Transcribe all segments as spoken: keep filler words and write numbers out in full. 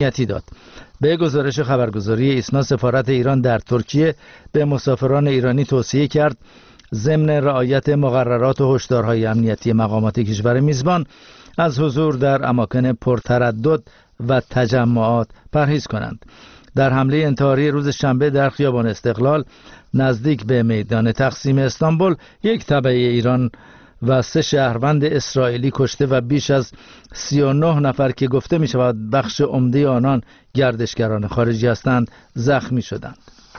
داد. به گزارش خبرگزاری ایسنا، سفارت ایران در ترکیه به مسافران ایرانی توصیه کرد ضمن رعایت مقررات و هشدارهای امنیتی مقامات کشور میزبان از حضور در اماکن پرتردد و تجمعات پرهیز کنند. در حمله انتحاری روز شنبه در خیابان استقلال نزدیک به میدان تقسیم استانبول، یک تبع ایران و سه شهروند اسرائیلی کشته و بیش از سی و نه نفر که گفته می شود بخش عمده آنان گردشگران خارجی هستند زخمی شدند.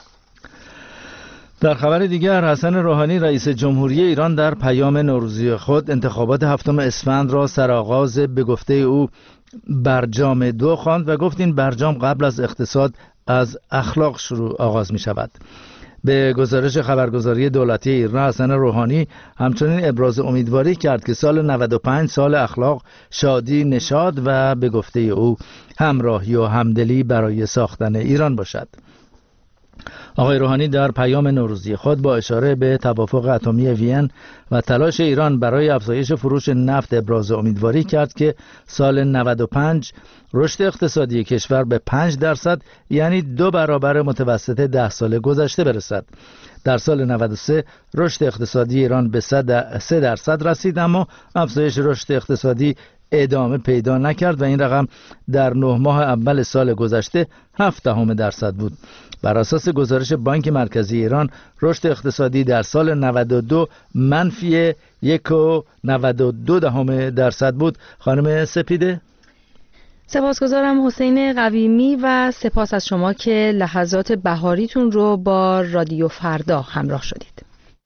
در خبر دیگر، حسن روحانی رئیس جمهوری ایران در پیام نوروزی خود انتخابات هفتم اسفند را سرآغاز به گفته او برجام دو خواند و گفت این برجام قبل از اقتصاد از اخلاق شروع آغاز می شود. به گزارش خبرگزاری دولتی ایران، حسن روحانی همچنین ابراز امیدواری کرد که سال نود و پنج سال اخلاق، شادی، نشاط و به گفته او همراهی و همدلی برای ساختن ایران باشد. آقای روحانی در پیام نوروزی خود با اشاره به توافق اتمی وین و تلاش ایران برای افزایش فروش نفت ابراز امیدواری کرد که سال نود و پنج رشد اقتصادی کشور به پنج درصد یعنی دو برابر متوسط ده سال گذشته برسد. در سال نود و سه رشد اقتصادی ایران به سه درصد رسید، اما افزایش رشد اقتصادی ادامه پیدا نکرد و این رقم در نه ماه اول سال گذشته هفت دهم درصد بود. بر اساس گزارش بانک مرکزی ایران، رشد اقتصادی در سال نود و دو منفی یک و نود و دو دهم درصد بود. خانم سپیده، سپاسگزارم حسین قویمی و سپاس از شما که لحظات بهاریتون رو با رادیو فردا همراه شدید.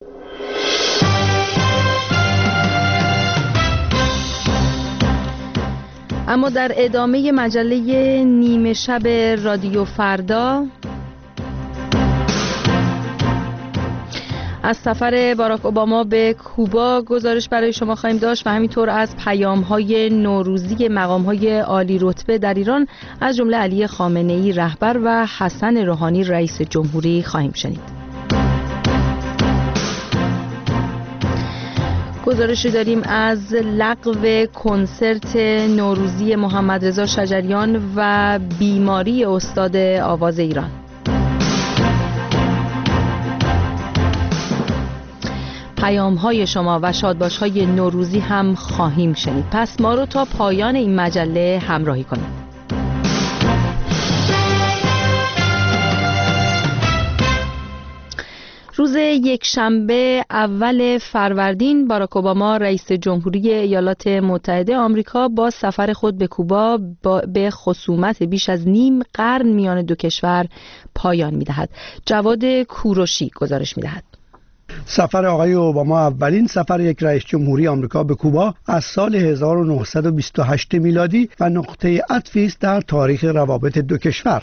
اما در ادامه مجله نیمه شب رادیو فردا از سفر باراک اوباما به کوبا گزارش برای شما خواهیم داشت و همینطور از پیام‌های نوروزی مقام‌های عالی رتبه در ایران از جمله علی خامنه‌ای رهبر و حسن روحانی رئیس جمهوری خواهیم شنید. گزارشی داریم از لغو کنسرت نوروزی محمد رضا شجریان و بیماری استاد آواز ایران. پیام‌های شما و شادباش‌های نوروزی هم خواهیم شنید. پس ما رو تا پایان این مجله همراهی کنید. روز یکشنبه اول فروردین، باراک اوباما رئیس جمهوری ایالات متحده آمریکا با سفر خود به کوبا به خصومت بیش از نیم قرن میان دو کشور پایان می‌دهد. جواد کوروشی گزارش می‌دهد. سفر آقای اوباما اولین سفر یک رئیس جمهوری آمریکا به کوبا از سال هزار و نهصد و بیست و هشت میلادی و نقطه عطفی است در تاریخ روابط دو کشور.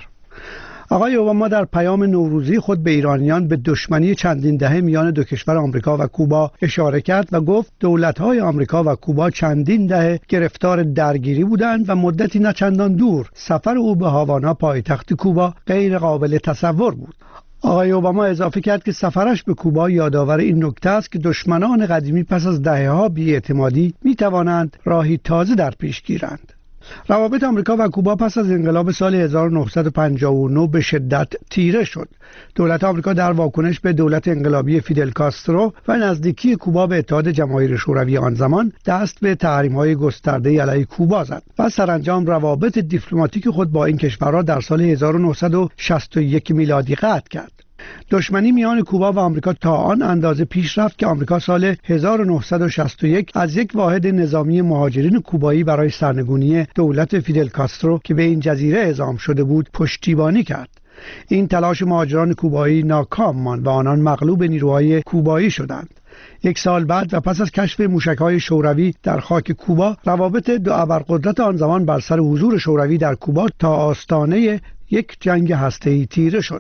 آقای اوباما در پیام نوروزی خود به ایرانیان به دشمنی چندین دهه میان دو کشور آمریکا و کوبا اشاره کرد و گفت دولت‌های آمریکا و کوبا چندین دهه گرفتار درگیری بودند و مدتی نه چندان دور سفر او به هاوانا پایتخت کوبا غیر قابل تصور بود. آقای اوباما اضافه کرد که سفرش به کوبا یادآور این نکته است که دشمنان قدیمی پس از دهه‌ها بی‌اعتمادی می‌توانند راهی تازه در پیش گیرند. روابط آمریکا و کوبا پس از انقلاب سال هزار و نهصد و پنجاه و نه به شدت تیره شد. دولت آمریکا در واکنش به دولت انقلابی فیدل کاسترو و نزدیکی کوبا به اتحاد جماهیر شوروی آن زمان دست به تحریم‌های گسترده علیه کوبا زد و سرانجام روابط دیپلماتیک خود با این کشورها در سال هزار و نهصد و شصت و یک میلادی قطع کرد. دشمنی میان کوبا و آمریکا تا آن اندازه پیش رفت که آمریکا سال هزار و نهصد و شصت و یک از یک واحد نظامی مهاجرین کوبایی برای سرنگونی دولت فیدل کاسترو که به این جزیره اعزام شده بود پشتیبانی کرد. این تلاش مهاجران کوبایی ناکام ماند و آنان مغلوب نیروهای کوبایی شدند. یک سال بعد و پس از کشف موشک‌های شوروی در خاک کوبا، روابط دو ابرقدرت آن زمان بر سر حضور شوروی در کوبا تا آستانه یک جنگ هسته‌ای تیره شد.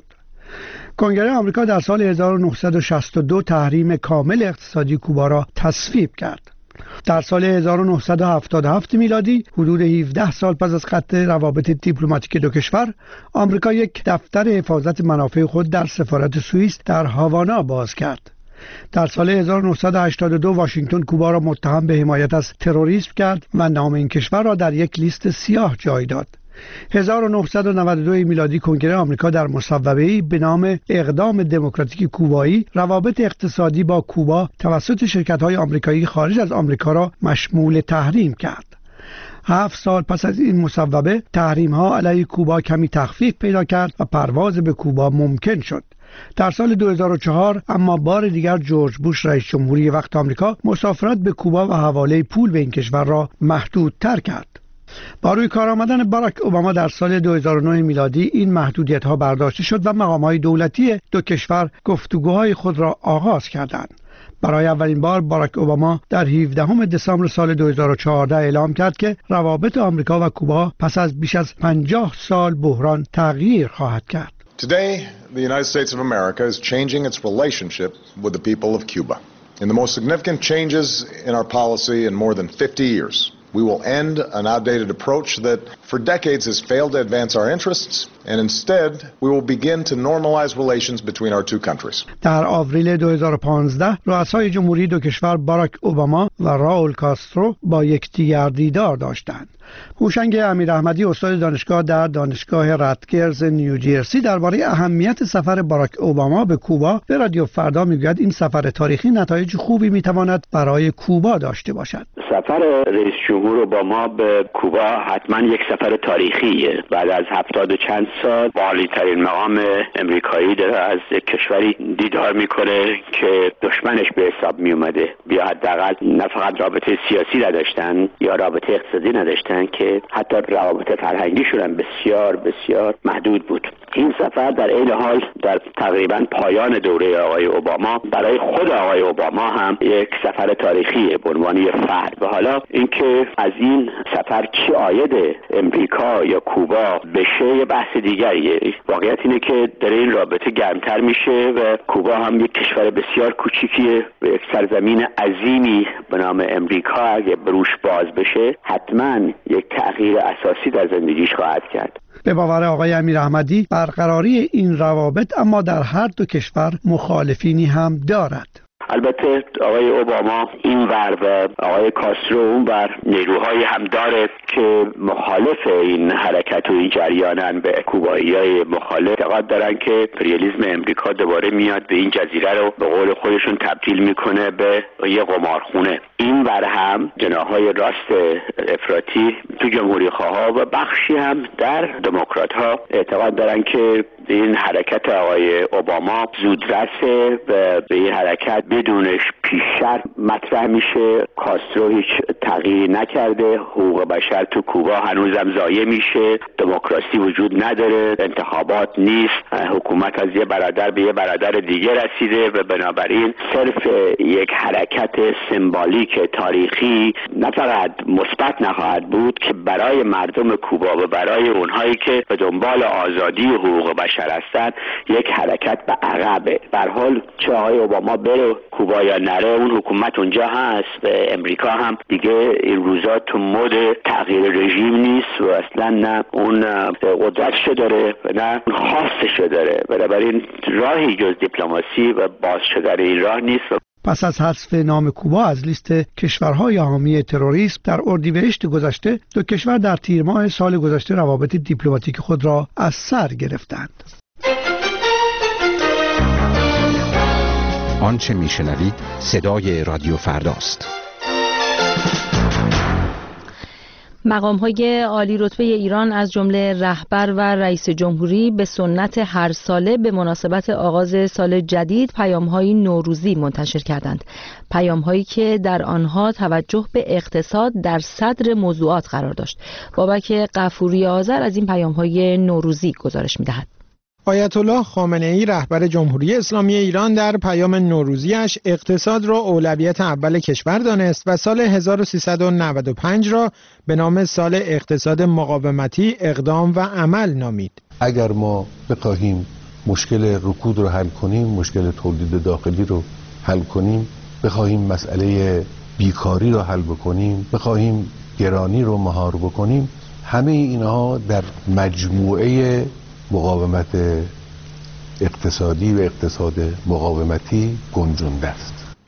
کنگره آمریکا در سال هزار و نهصد و شصت و دو تحریم کامل اقتصادی کوبا را تصویب کرد. در سال هزار و نهصد و هفتاد و هفت میلادی، حدود هفده سال پس از قطع روابط دیپلماتیک دو کشور، آمریکا یک دفتر حفاظت منافع خود در سفارت سوئیس در هاوانا باز کرد. در سال هزار و نهصد و هشتاد و دو واشنگتن کوبا را متهم به حمایت از تروریسم کرد و نام این کشور را در یک لیست سیاه جای داد. هزار و نهصد و نود و دو میلادی کنگره آمریکا در مصوبه‌ای به نام اقدام دموکراتیک کوبایی روابط اقتصادی با کوبا توسط شرکت‌های آمریکایی خارج از آمریکا را مشمول تحریم کرد. هفت سال پس از این مصوبه تحریم‌ها علیه کوبا کمی تخفیف پیدا کرد و پرواز به کوبا ممکن شد. در سال دو هزار و چهار اما بار دیگر جورج بوش رئیس جمهوری وقت آمریکا مسافرت به کوبا و حواله پول به این کشور را محدودتر کرد. با روی کار آمدن باراک اوباما در سال دو هزار و نه میلادی این محدودیت‌ها برداشته شد و مقام‌های دولتی دو کشور گفتگوهای خود را آغاز کردند. برای اولین بار باراک اوباما در هفدهم دسامبر سال دو هزار و چهارده اعلام کرد که روابط آمریکا و کوبا پس از بیش از پنجاه سال بحران تغییر خواهد کرد. Today, the United States of America is changing its relationship with the people of Cuba. In the most significant changes in our policy in more than fifty years, we will end an outdated approach that for decades has failed to advance our interests, and instead we will begin to normalize relations between our two countries. در آوریل دو هزار و پانزده رؤسای جمهوری دو کشور باراک اوباما و راول کاسترو با یکدیگر دیدار داشتند. هوشنگ امیراحمدی استاد دانشگاه در دانشگاه رتگرز نیوجرسی درباره اهمیت سفر باراک اوباما به کوبا به رادیو فردا میگوید این سفر تاریخی نتایج خوبی میتواند برای کوبا داشته باشد. سفر رئیس جمهور اوباما به کوبا حتما یک سفر تاریخیه. بعد از هفتاد و چند سال عالی‌ترین مقام امریکایی داره از کشوری دیدار میکنه که دشمنش به حساب میومده. بیا حداقل نه فقط رابطه سیاسی نداشتن یا رابطه اقتصادی نداشتن که حتی روابط فرهنگیشون هم بسیار بسیار محدود بود. این سفر در عین حال در تقریبا پایان دوره آقای اوباما برای خود آقای اوباما هم یک سفر تاریخیه به عنوان یک فرد. و حالا اینکه از این سفر چی عاید امریکا یا کوبا بشه یه بحث دیگریه. واقعیت اینه که داره این رابطه گرمتر میشه و کوبا هم یک کشور بسیار کوچیکیه و یک سرزمین عظیمی به نام امریکا اگه بروش باز بشه حتما یک تغییر اساسی در زندگیش خواهد کرد. به باور آقای امیراحمدی برقراری این روابط اما در هر دو کشور مخالفینی هم دارد. البته آقای اوباما این ور و آقای کاسترو اون ور نیروهایی هم داره که مخالف این حرکت و این جریانن. به کوبایی‌های مخالف اعتقاد دارن که امپریالیسم امریکا دوباره میاد به این جزیره رو به قول خودشون تبدیل میکنه به یه قمارخونه. این ور هم جناح‌های راست افراطی تو جمهوری خواها و بخشی هم در دموکرات‌ها اعتقاد دارن که این حرکت آقای اوباما زودرسه و به این حرکت بدونش پیش شرط مطرح میشه. کاسترو هیچ تغییری نکرده، حقوق بشر تو کوبا هنوزم ضایع میشه، دموکراسی وجود نداره، انتخابات نیست، حکومت از یه برادر به یه برادر دیگه رسیده و بنابراین صرف یک حرکت سمبولیک تاریخی نه فقط مثبت نخواهد بود که برای مردم کوبا و برای اونهایی که به دنبال آزادی و حقوق بشر هستن یک حرکت به عقبه. به هر حال چه آقای اوباما بره کوبا یا نره اون حکومت اونجا هست و امریکا هم دیگه این روزا تو مود تغییر رژیم نیست و اصلا نه اون قدرتشو داره و نه خواستشو داره. بنابراین راهی جز دیپلماسی و باز شدن این راه نیست. پس از حذف نام کوبا از لیست کشورهای حامی تروریسم در اردیبهشت گذشته، دو کشور در تیر ماه سال گذشته روابط دیپلماتیک خود را از سر گرفتند. آنچه میشنوید صدای رادیو فرداست. مقام‌های عالی رتبه ایران از جمله رهبر و رئیس جمهوری به سنت هر ساله به مناسبت آغاز سال جدید پیام‌های نوروزی منتشر کردند. پیام‌هایی که در آنها توجه به اقتصاد در صدر موضوعات قرار داشت. بابک غفوری آذر از این پیام‌های نوروزی گزارش می‌دهد. آیت الله خامنه‌ای رهبر جمهوری اسلامی ایران در پیام نوروزیش اقتصاد را اولویت اول کشور دانست و سال هزار و سیصد و نود و پنج را به نام سال اقتصاد مقاومتی، اقدام و عمل نامید. اگر ما بخواهیم مشکل رکود رو حل کنیم، مشکل تولید داخلی رو حل کنیم، بخواهیم مسئله بیکاری رو حل بکنیم، بخواهیم گرانی رو مهار بکنیم، همه اینها در مجموعه مقاومت اقتصادی و اقتصاد مقاومتی گنجونده است.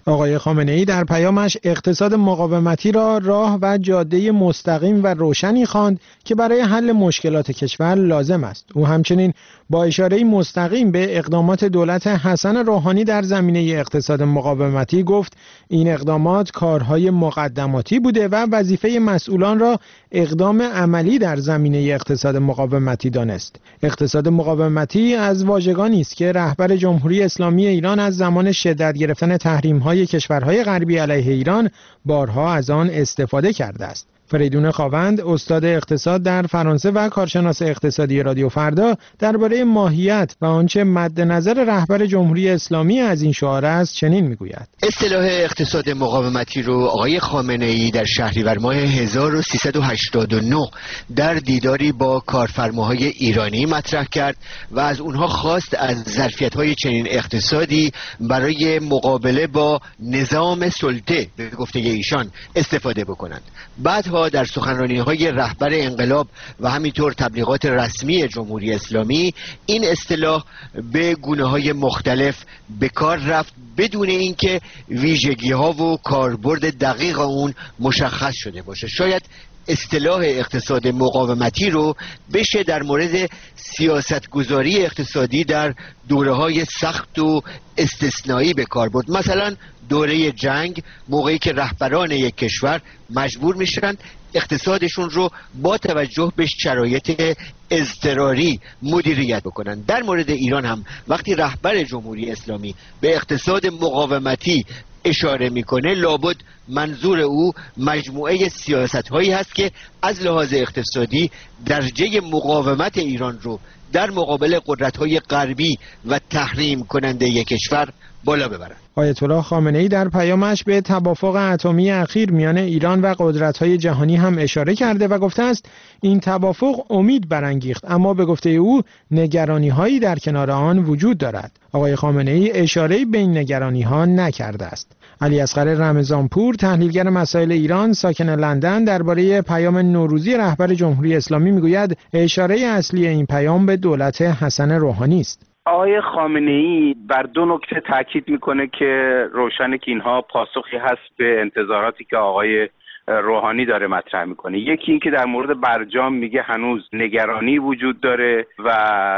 آقای خامنه‌ای در پیامش اقتصاد مقاومتی را راه و جاده مستقیم و روشنی خواند که برای حل مشکلات کشور لازم است. او همچنین با اشاره مستقیم به اقدامات دولت حسن روحانی در زمینه اقتصاد مقاومتی گفت این اقدامات کارهای مقدماتی بوده و وظیفه مسئولان را اقدام عملی در زمینه اقتصاد مقاومتی دانست. اقتصاد مقاومتی از واژگانی است که رهبر جمهوری اسلامی ایران از زمان شدت گرفتن تحریم‌های کشورهای غربی علیه ایران بارها از آن استفاده کرده است. فریدون خاوند، استاد اقتصاد در فرانسه و کارشناس اقتصادی رادیو فردا، درباره ماهیت و آنچه مد نظر رهبر جمهوری اسلامی از این شعار است چنین میگوید: اصطلاح اقتصاد مقاومتی رو آقای خامنه‌ای در شهریور ماه هزار و سیصد و هشتاد و نه در دیداری با کارفرماهای ایرانی مطرح کرد و از اونها خواست از ظرفیت‌های چنین اقتصادی برای مقابله با نظام سلطه به گفته ایشان استفاده بکنند. بعد در سخنرانی‌های رهبر انقلاب و همینطور تبلیغات رسمی جمهوری اسلامی این اصطلاح به گونه‌های مختلف به کار رفت بدون اینکه ویژگی‌ها و کاربرد دقیق اون مشخص شده باشه. شاید اصطلاح اقتصاد مقاومتی رو بشه در مورد سیاستگذاری اقتصادی در دوره‌های سخت و استثنایی به کار برد. مثلا دوره جنگ، موقعی که رهبران یک کشور مجبور میشن اقتصادشون رو با توجه به شرایط اضطراری مدیریت بکنن. در مورد ایران هم وقتی رهبر جمهوری اسلامی به اقتصاد مقاومتی اشاره میکنه، لابد منظور او مجموعه سیاست هایی هست که از لحاظ اقتصادی درجه مقاومت ایران رو در مقابل قدرت های غربی و تحریم کننده یک کشور بالا ببرند. آیت الله خامنه‌ای در پیامش به توافق اتمی اخیر میان ایران و قدرت‌های جهانی هم اشاره کرده و گفته است این توافق امید برانگیخت، اما به گفته او نگرانی‌هایی در کنار آن وجود دارد. آقای خامنه‌ای اشاره‌ای به این نگرانی‌ها نکرده است. علی اصغر رمضانپور، تحلیلگر مسائل ایران ساکن لندن، درباره پیام نوروزی رهبر جمهوری اسلامی میگوید اشاره اصلی این پیام به دولت حسن روحانی است. آقای خامنه‌ای بر دو نکته تاکید میکنه که روشنه که اینها پاسخی هست به انتظاراتی که آقای روحانی داره مطرح میکنه. یکی این که در مورد برجام میگه هنوز نگرانی وجود داره و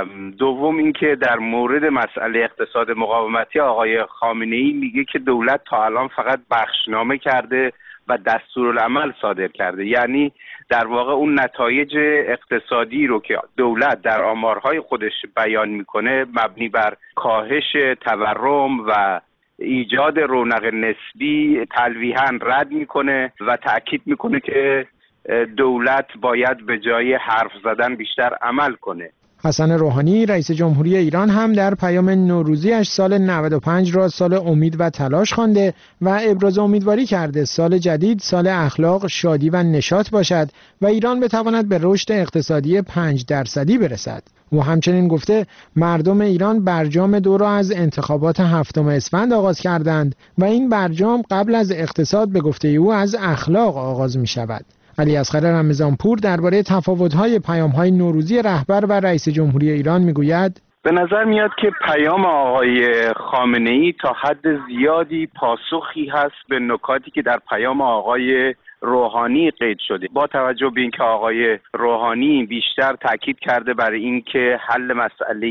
دوم این که در مورد مسئله اقتصاد مقاومتی آقای خامنه‌ای میگه که دولت تا الان فقط بخشنامه کرده و دستورالعمل صادر کرده، یعنی در واقع اون نتایج اقتصادی رو که دولت در آمارهای خودش بیان میکنه مبنی بر کاهش تورم و ایجاد رونق نسبی تلویحاً رد میکنه و تأکید میکنه که دولت باید به جای حرف زدن بیشتر عمل کنه. حسن روحانی رئیس جمهوری ایران هم در پیام نوروزیش سال نود و پنج را سال امید و تلاش خوانده و ابراز امیدواری کرده سال جدید سال اخلاق، شادی و نشاط باشد و ایران بتواند به رشد اقتصادی پنج درصدی برسد. او همچنین گفته مردم ایران برجام دو را از انتخابات هفتم اسفند آغاز کردند و این برجام قبل از اقتصاد به گفته او از اخلاق آغاز می شود. علی اصغر رمضانپور درباره تفاوت‌های پیام‌های نوروزی رهبر و رئیس جمهوری ایران میگوید: به نظر میاد که پیام آقای خامنه‌ای تا حد زیادی پاسخی هست به نکاتی که در پیام آقای روحانی قید شده. با توجه به اینکه آقای روحانی بیشتر تاکید کرده بر اینکه حل مسئله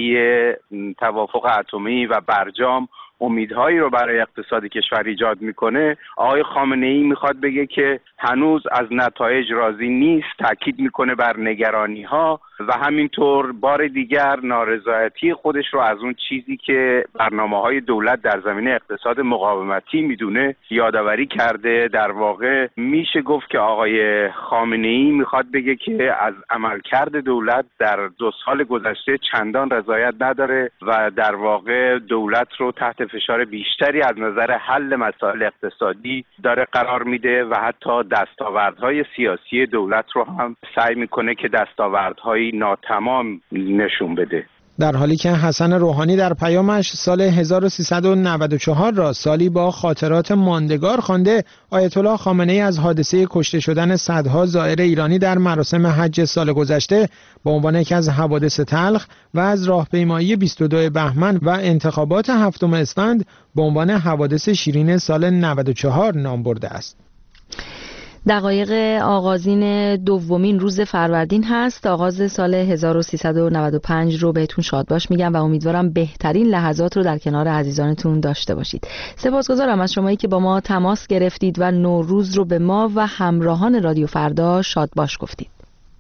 توافق اتمی و برجام امیدهایی رو برای اقتصاد کشور ایجاد میکنه، آقای خامنه‌ای میخواد بگه که هنوز از نتایج راضی نیست، تاکید میکنه بر نگرانی‌ها و همینطور بار دیگر نارضایتی خودش رو از اون چیزی که برنامه‌های دولت در زمینه اقتصاد مقاومتی میدونه یادآوری کرده. در واقع میشه گفت که آقای خامنه‌ای میخواد بگه که از عملکرد دولت در دو سال گذشته چندان رضایت نداره و در واقع دولت رو تحت فشار بیشتری از نظر حل مسائل اقتصادی داره قرار میده و حتی دستاوردهای سیاسی دولت رو هم سعی میکنه که دستاوردهای ناتمام نشون بده. در حالی که حسن روحانی در پیامش سال هزار و سیصد و نود و چهار را سالی با خاطرات ماندگار خوانده، آیت الله خامنه‌ای از حادثه کشته شدن صدها زائر ایرانی در مراسم حج سال گذشته به عنوان یکی از حوادث تلخ و از راهپیمایی بیست و دو بهمن و انتخابات هفتم اسفند به عنوان حوادث شیرین سال نود و چهار نام برده است. دقایق آغازین دومین روز فروردین هست. آغاز سال هزار و سیصد و نود و پنج رو بهتون شاد باش میگم و امیدوارم بهترین لحظات رو در کنار عزیزانتون داشته باشید. سپاسگزارم از شمایی که با ما تماس گرفتید و نوروز رو به ما و همراهان رادیو فردا شاد باش گفتید.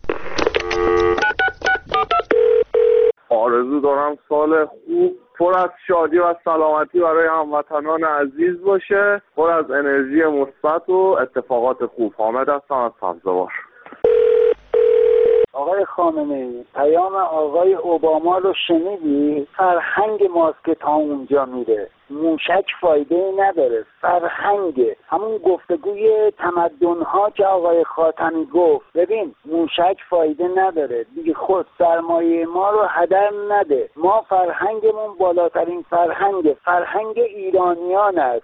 آرزو دارم سال خوب پر از شادی و سلامتی برای هموطنان عزیز باشه، پر از انرژی مثبت و اتفاقات خوب. حامد هستم از سبزوار. آقای خامنه‌ای، پیام آقای اوباما رو شنیدی؟ فرهنگ ماست که تا اونجا میره، موشک فایده ای نداره، فرهنگ همون گفتگوی تمدن‌ها که آقای خاتمی گفت، ببین موشک فایده نداره دیگه، خود سرمایه ما رو هدر نده، ما فرهنگمون بالاترین فرهنگ فرهنگ ایرانیان است.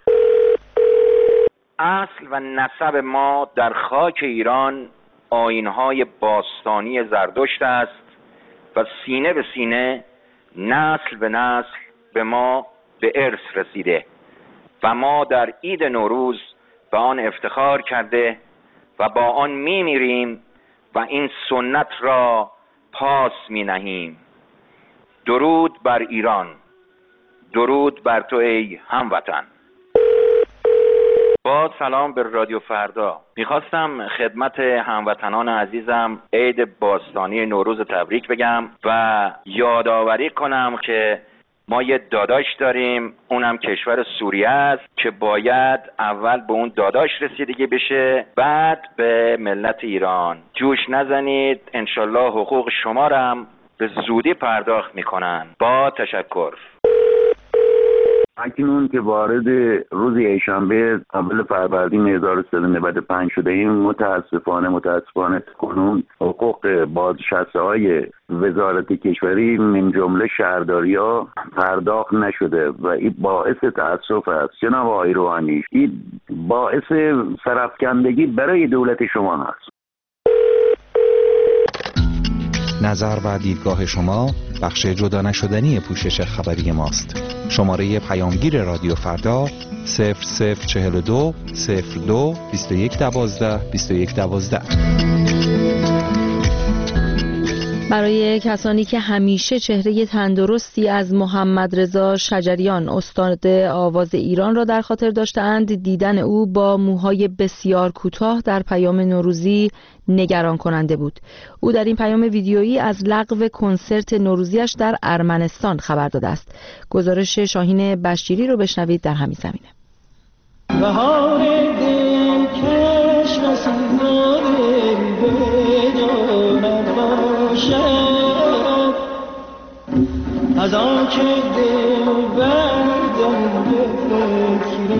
اصل و نسب ما در خاک ایران آیین‌های باستانی زرتشت است و سینه به سینه، نسل به نسل به ما به ارث رسیده و ما در عید نوروز به آن افتخار کرده و با آن می‌میریم و این سنت را پاس می‌نهیم. درود بر ایران، درود بر تو ای هموطن. با سلام به رادیو فردا. میخواستم خدمت هموطنان عزیزم عید باستانی نوروز تبریک بگم و یادآوری کنم که ما یه داداش داریم، اونم کشور سوریه است که باید اول به اون داداش رسیدگی بشه، بعد به ملت ایران. جوش نزنید، انشالله حقوق شما رو هم به زودی پرداخت میکنن. با تشکر. اکنون که وارد روز یکشنبه اول فروردین هزار و سیصد و نود و پنج شده ایم، متاسفانه متاسفانه کنون حقوق بازنشسته های وزارت کشوری من جمله شهرداری‌ها پرداخت نشده و این باعث تأسف است. جناب آقای روحانی، این باعث سرافکندگی برای دولت شما هست. نظر و دیدگاه شما بخش جدا نشدنی پوشش خبری ماست. شماره پیامگیر رادیو فردا صفر صفر چهل و دو صفر دو بیست و یک دوازده بیست و یک دوازده. برای کسانی که همیشه چهره تندرستی از محمد رضا شجریان استاد آواز ایران را در خاطر داشته‌اند، دیدن او با موهای بسیار کوتاه در پیام نوروزی نگران کننده بود. او در این پیام ویدیویی از لغو کنسرت نوروزیش در ارمنستان خبر داده است. گزارش شاهین بشیری رو بشنوید در همین زمینه. بهار دل کش و سنگار بدانم باشد، از آن که دل بردم به فکر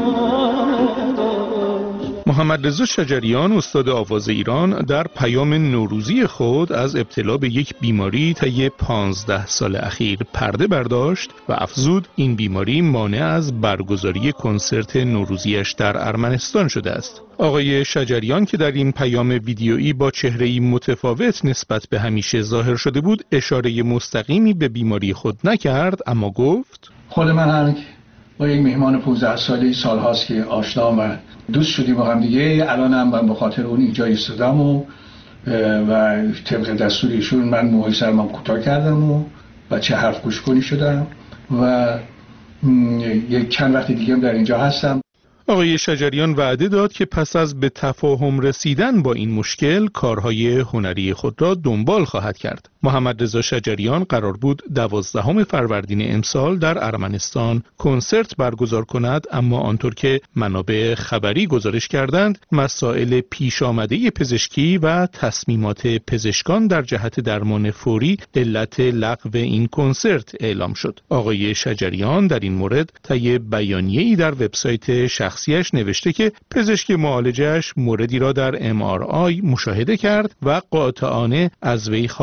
محمد رضا شجریان استاد آواز ایران در پیام نوروزی خود از ابتلا به یک بیماری طی پانزده سال اخیر پرده برداشت و افزود این بیماری مانع از برگزاری کنسرت نوروزیش در ارمنستان شده است. آقای شجریان که در این پیام ویدیویی با چهره‌ای متفاوت نسبت به همیشه ظاهر شده بود، اشاره مستقیمی به بیماری خود نکرد، اما گفت خود من با یک مهمان پانزده ساله سال هاست که آشنا و دوست شدیم با هم دیگه. الانم من به خاطر اون اینجا ایستادم و و طبق دستور ایشون من موهای سرم کوتاه کردم و بچه حرف گوش کنی شدم و یک چند وقت دیگه هم در اینجا هستم. آقای شجریان وعده داد که پس از به تفاهم رسیدن با این مشکل کارهای هنری خود را دنبال خواهد کرد. محمد رضا شجریان قرار بود دوازدهم فروردین امسال در ارمنستان کنسرت برگزار کند، اما آنطور که منابع خبری گزارش کردند، مسائل پیش آمده پزشکی و تصمیمات پزشکان در جهت درمان فوری علت لغو این کنسرت اعلام شد. آقای شجریان در این مورد طی بیانیه‌ای در وبسایت شخصیش نوشته که پزشک معالجش موردی را در ام آر آی مشاهده کرد و قاطعانه از وی خواست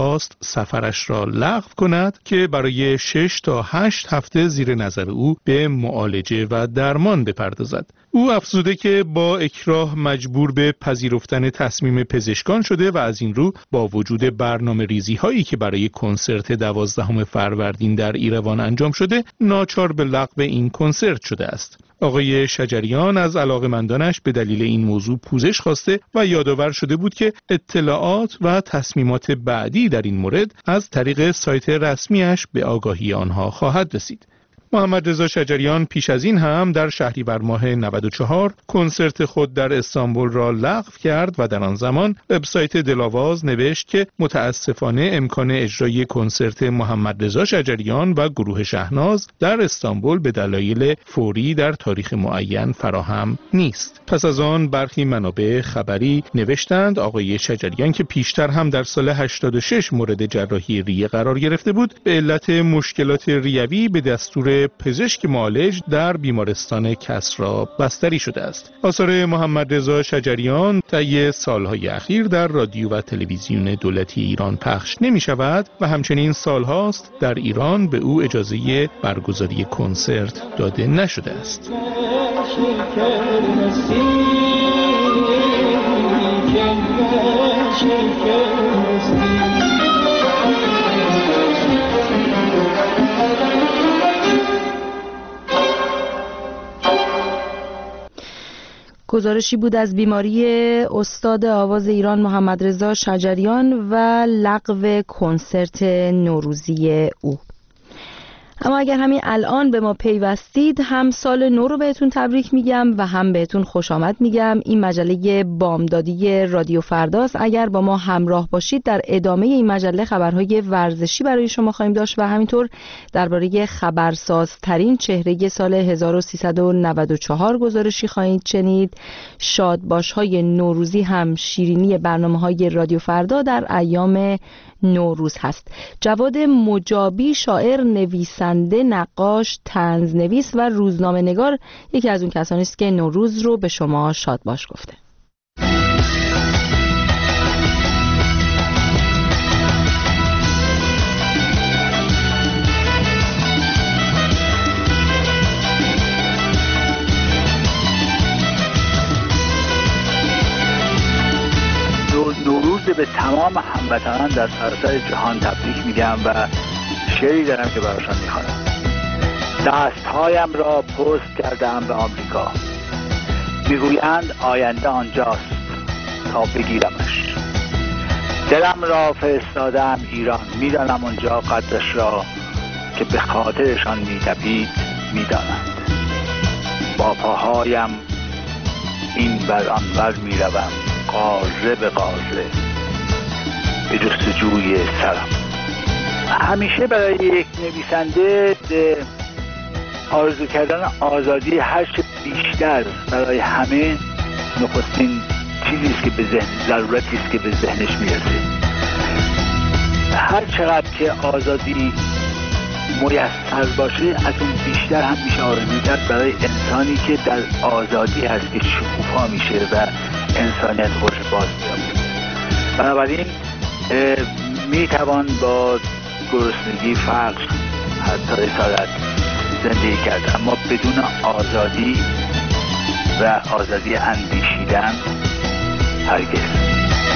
سفرش را لغو کند که برای شش تا هشت هفته زیر نظر او به معالجه و درمان بپردازد. او افزوده که با اکراه مجبور به پذیرفتن تصمیم پزشکان شده و از این رو با وجود برنامه ریزی هایی که برای کنسرت دوازدهم فروردین در ایروان انجام شده ناچار به لغو این کنسرت شده است. آقای شجریان از علاقه‌مندانش به دلیل این موضوع پوزش خواسته و یادآور شده بود که اطلاعات و تصمیمات بعدی در این مورد از طریق سایت رسمیش به آگاهی آنها خواهد رسید. محمد رضا شجریان پیش از این هم در شهریور ماه نود و چهار کنسرت خود در استانبول را لغو کرد و در آن زمان وبسایت دلاواز نوشت که متاسفانه امکان اجرای کنسرت محمد رضا شجریان و گروه شهناز در استانبول به دلایل فوری در تاریخ معین فراهم نیست. پس از آن برخی منابع خبری نوشتند آقای شجریان که پیشتر هم در سال هشتاد و شش مورد جراحی ریه قرار گرفته بود به علت مشکلات ریوی به دستور پزشک معالج در بیمارستان کسری بستری شده است. آثار محمد رضا شجریان طی سالهای اخیر در رادیو و تلویزیون دولتی ایران پخش نمی شود و همچنین سالهاست در ایران به او اجازه برگزاری کنسرت داده نشده است. گزارشی بود از بیماری استاد آواز ایران محمد رضا شجریان و لغو کنسرت نوروزی او. اما اگر همین الان به ما پیوستید هم سال نو رو بهتون تبریک میگم و هم بهتون خوش آمد میگم. این مجله بامدادی رادیو فرداست. اگر با ما همراه باشید در ادامه این مجله خبرهای ورزشی برای شما خواهیم داشت و همینطور درباره خبرسازترین چهره سال هزار و سیصد و نود و چهار گزارشی خواهید شنید. شادباش‌های نوروزی هم شیرینی برنامه‌های رادیو فردا در ایام نوروز هست. جواد مجابی شاعر، نویسنده، نقاش، طنزنویس و روزنامه نگار یکی از اون کسانی است که نوروز رو به شما شاد باش گفته. به تمام هموطنان در سراسر جهان تبریک میگم و شعری دارم که براشان میخوانم. دستهایم را پست کردم به آمریکا، میگویند آینده آنجاست تا بگیرمش. دلم را فرستادم ایران، میدانم آنجا قدرش را که به خاطرشان میتپید میدانند. با پاهایم این بر آن بر میروم، قاره به قاره به جستجوی سرم. همیشه برای یک نویسنده آرزو کردن آزادی هرچه بیشتر برای همه نخستین چیزی است که به ذهن ضرورتی است که به ذهنش میرسه. هر چقدر که آزادی میسر باشه از اون بیشتر هم میشه آرزو کرد برای انسانی که در آزادی هست که شکوفا میشه و انسانیت خودش باز می‌یابه. بنابراین میتوان با گرسنگی، فقر، حتی اسارت زندگی کرد، اما بدون آزادی و آزادی اندیشیدن هرگز.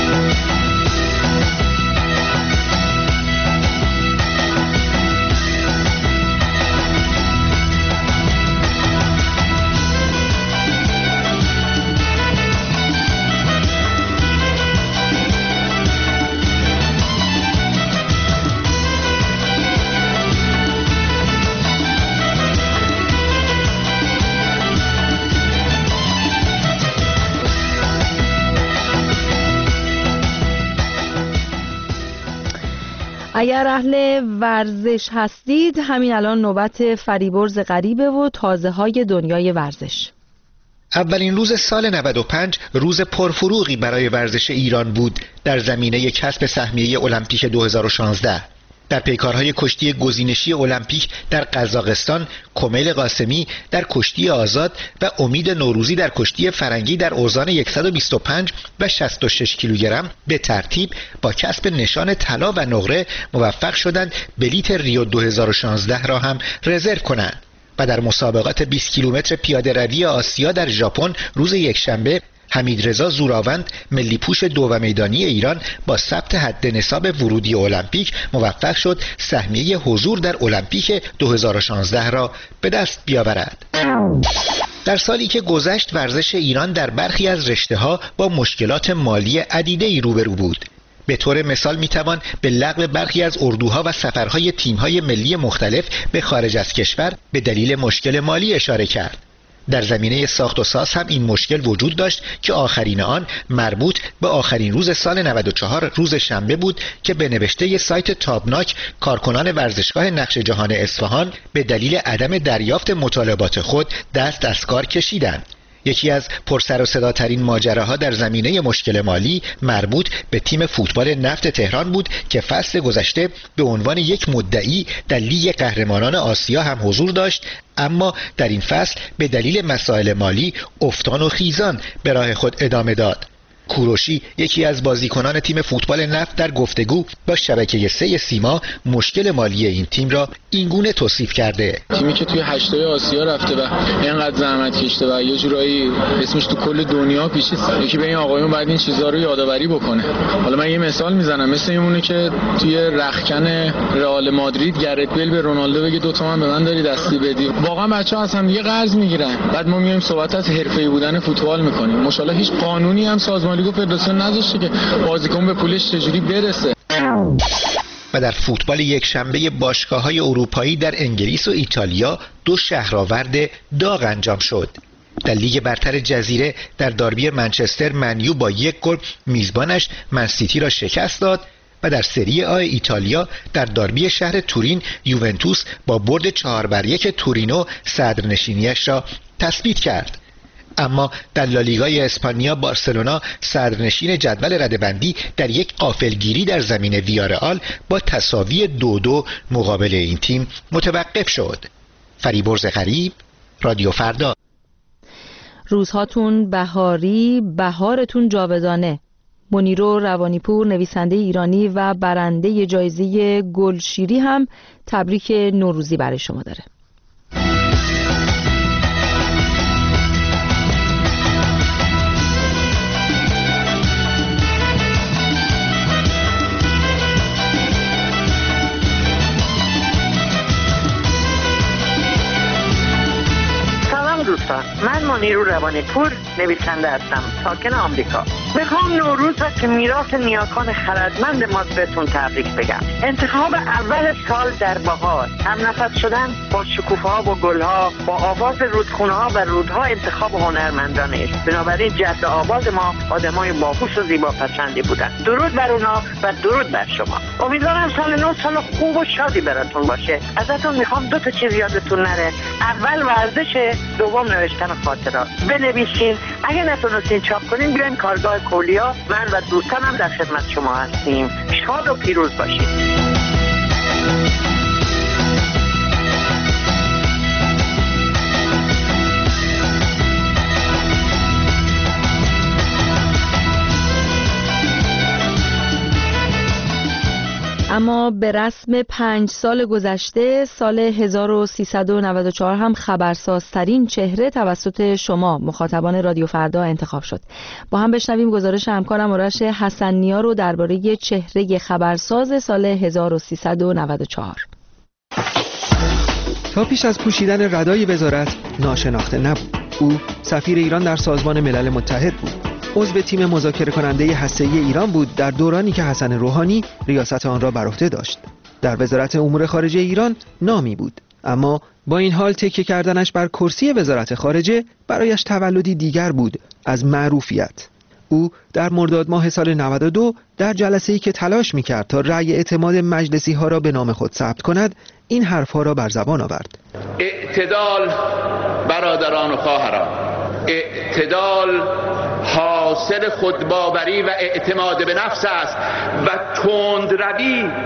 اگر اهل ورزش هستید همین الان نوبت فریبرز غریبه و تازه های دنیای ورزش. اولین روز سال نود و پنج روز پرفروغی برای ورزش ایران بود در زمینه کسب سهمیه المپیک دو هزار و شانزده. در پیکارهای کشتی گزینشی المپیک در قزاقستان، کمیل قاسمی در کشتی آزاد و امید نوروزی در کشتی فرنگی در اوزان صد و بیست و پنج و شصت و شش کیلوگرم به ترتیب با کسب نشان طلا و نقره موفق شدند بلیت ریو دو هزار و شانزده را هم رزرو کنند. و در مسابقات بیست کیلومتر پیاده روی آسیا در ژاپن روز یکشنبه، حمیدرضا زوراوند ملی پوش دو و میدانی ایران با ثبت حد نصاب ورودی المپیک موفق شد سهمیه حضور در المپیک دو هزار و شانزده را به دست بیاورد. در سالی که گذشت ورزش ایران در برخی از رشته‌ها با مشکلات مالی عدیده‌ای روبرو بود. به طور مثال میتوان به لغو برخی از اردوها و سفرهای تیم‌های ملی مختلف به خارج از کشور به دلیل مشکل مالی اشاره کرد. در زمینه ساخت و ساز هم این مشکل وجود داشت که آخرین آن مربوط به آخرین روز سال نود و چهار روز شنبه بود که به نوشته سایت تابناک کارکنان ورزشگاه نقش جهان اصفهان به دلیل عدم دریافت مطالبات خود دست از کار کشیدند. یکی از پرسر و صداترین ماجراها در زمینه مشکل مالی مربوط به تیم فوتبال نفت تهران بود که فصل گذشته به عنوان یک مدعی در لیگ قهرمانان آسیا هم حضور داشت، اما در این فصل به دلیل مسائل مالی افتان و خیزان به راه خود ادامه داد. کوروشی یکی از بازیکنان تیم فوتبال نفت در گفتگو با شبکه سه سیما مشکل مالی این تیم را اینگونه توصیف کرده: تیمی که توی هشتای آسیا رفته و اینقدر زحمت کشیده و یه جورایی اسمش تو کل دنیا پیچید، یکی به این آقایون باید این چیزا رو یادآوری بکنه. حالا من یه مثال میزنم، مثل اینونه که توی رختکن رئال مادرید گرت بیل به رونالدو بگه دو تومن به من داری دستی بدی. واقعا بچه‌ها از هم دیگه قرض میگیرن، بعد ما میایم صحبت از حرفه‌ای بودن فوتبال میکنیم. ماشاءالله هیچ قانونی هم سازمان لیگ و فدراسیون نذاشته که بازیکن به پولش چجوری برسه. و در فوتبال یک شنبه باشگاه‌های اروپایی در انگلیس و ایتالیا دو شهرآورد داغ انجام شد. در لیگ برتر جزیره در داربی منچستر منیو با یک گل میزبانش منسیتی را شکست داد و در سری آ ایتالیا در داربی شهر تورین یوونتوس با برد چهار بر یک تورینو صدرنشینیش را تثبیت کرد. اما در لالیگای اسپانیا بارسلونا صدرنشین جدول رده‌بندی در یک غافلگیری در زمین ویارئال با تساوی دو دو مقابل این تیم متوقف شد. فریبرز غریب، رادیو فردا. روزهاتون بهاری، بهارتون جاودانه. منیرو روانیپور نویسنده ایرانی و برنده جایزه گلشیری هم تبریک نوروزی برای شما داره. من منیرو روانیپور نویسنده هستم، ساکن آمریکا. میخوام نوروز و که میراث نیاکان خردمند ما بهتون تبریک بگم. انتخاب اول سال در بهار، هم نفس شدن با شکوفه‌ها و گل‌ها، با آواز رودخونه‌ها و رودها انتخاب هنرمندانه است. بنابراین جهت آواز ما آدمای باهوش و زیباپسندی بودن. درود بر اونا و درود بر شما. امیدوارم سال نو سال خوب و شادی براتون باشه. ازتون میخوام دو تا چیز یادتون نره. اول ورزش، دوم نوشتن خاطرات. بنویسین، اگه نتونستین چاپ کنین بیاین کارگاه کولیا، من و دوستانم در خدمت شما هستیم. شاد و پیروز باشید. اما به رسم پنج سال گذشته، سال هزار و سیصد و نود و چهار هم خبرسازترین چهره توسط شما مخاطبان رادیو فردا انتخاب شد. با هم بشنویم گزارش همکارم آرش حسن‌نیا رو درباره چهره خبرساز سال هزار و سیصد و نود و چهار. تا پیش از پوشیدن ردای وزارت ناشناخته نبود. او سفیر ایران در سازمان ملل متحد بود. عضو تیم مذاکره کننده هسته‌ای ایران بود در دورانی که حسن روحانی ریاست آن را بر عهده داشت. در وزارت امور خارجه ایران نامی بود، اما با این حال تکیه کردنش بر کرسی وزارت خارجه برایش تولدی دیگر بود از معروفیت. او در مرداد ماه سال نود و دو در جلسه‌ای که تلاش می‌کرد تا رأی اعتماد مجلسی‌ها را به نام خود ثبت کند، این حرف‌ها را بر زبان آورد. اعتدال برادران و خواهران، اعتدال حاصل خودباوری و اعتماد به نفس است و تندروی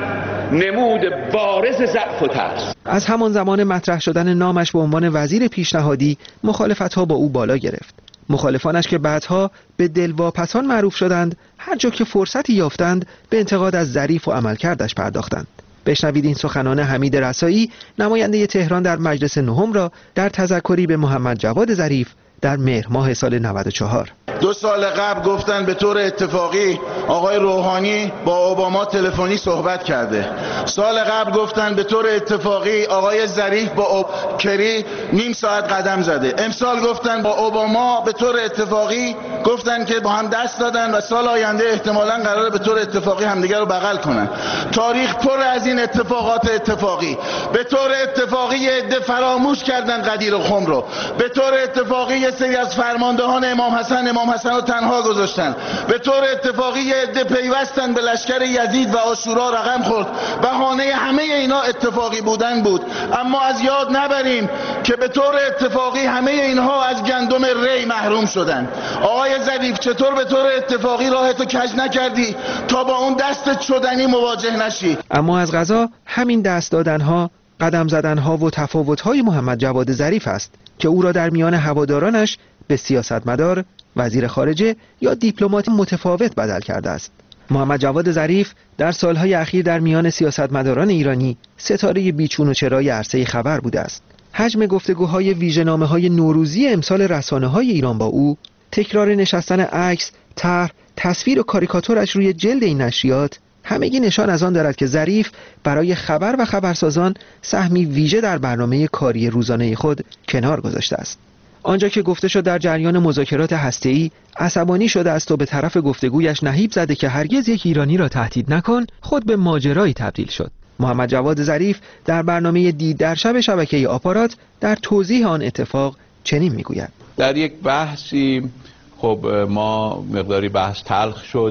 نمود بارز ضعف و ترس. از همان زمان مطرح شدن نامش به عنوان وزیر پیشنهادی مخالفت‌ها با او بالا گرفت. مخالفانش که بعدها به دلواپسان معروف شدند، هر جا که فرصتی یافتند به انتقاد از ظریف و عملکردش پرداختند. بشنوید این سخنان حمید رسایی، نماینده تهران در مجلس نهم را در تذکری به محمد جواد ظریف در مهر ماه سال نود و چهار. دو سال قبل گفتن به طور اتفاقی آقای روحانی با اوباما تلفنی صحبت کرده. سال قبل گفتن به طور اتفاقی آقای ظریف با کری نیم ساعت قدم زده. امسال گفتن با اوباما به طور اتفاقی گفتن که با هم دست دادن و سال آینده احتمالاً قراره به طور اتفاقی همدیگر رو بغل کنن. تاریخ پر از این اتفاقات اتفاقی. به طور اتفاقی عده فراموش کردن قدیر و خم رو. به طور اتفاقی یه سری از فرماندهان امام حسن امام حسن رو تنها گذاشتن. به طور اتفاقی یه عده پیوستن به لشکر یزید و آشورا رقم خورد. بهانه همه اینا اتفاقی بودن بود. اما از یاد نبریم که به طور اتفاقی همه اینها از گندم ری محروم شدن. آقای ظریف چطور به طور اتفاقی راهتو کج نکردی تا با اون دست شدنی مواجه نشی؟ اما از قضا همین دست دادنها، قدم زدنها و تفاوت‌های محمد جواد ظریف است که او را در میان هوادارانش به سیاستمدار، وزیر خارجه یا دیپلمات متفاوت بدل کرده است. محمد جواد ظریف در سالهای اخیر در میان سیاستمداران ایرانی ستاره بیچون و چرای عرصه خبر بوده است. حجم گفتگوهای ویژه‌نامه‌های نوروزی امسال رسانه‌های ایران با او، تکرار نشستن عکس، طرح، تصویر و کاریکاتورش روی جلد این نشریات همگی نشان از آن دارد که ظریف برای خبر و خبرسازان سهمی ویژه در برنامه کاری روزانه خود کنار گذاشته است. آنجا که گفته شد در جریان مذاکرات هسته‌ای عصبانی شده است و به طرف گفتگویش نهیب زده که هرگز یک ایرانی را تهدید نکن، خود به ماجرایی تبدیل شد. محمد جواد ظریف در برنامه دید در شب شبکه آپارات در توضیح آن اتفاق چنین میگوید: در یک بحثی خب ما مقداری بحث تلخ شد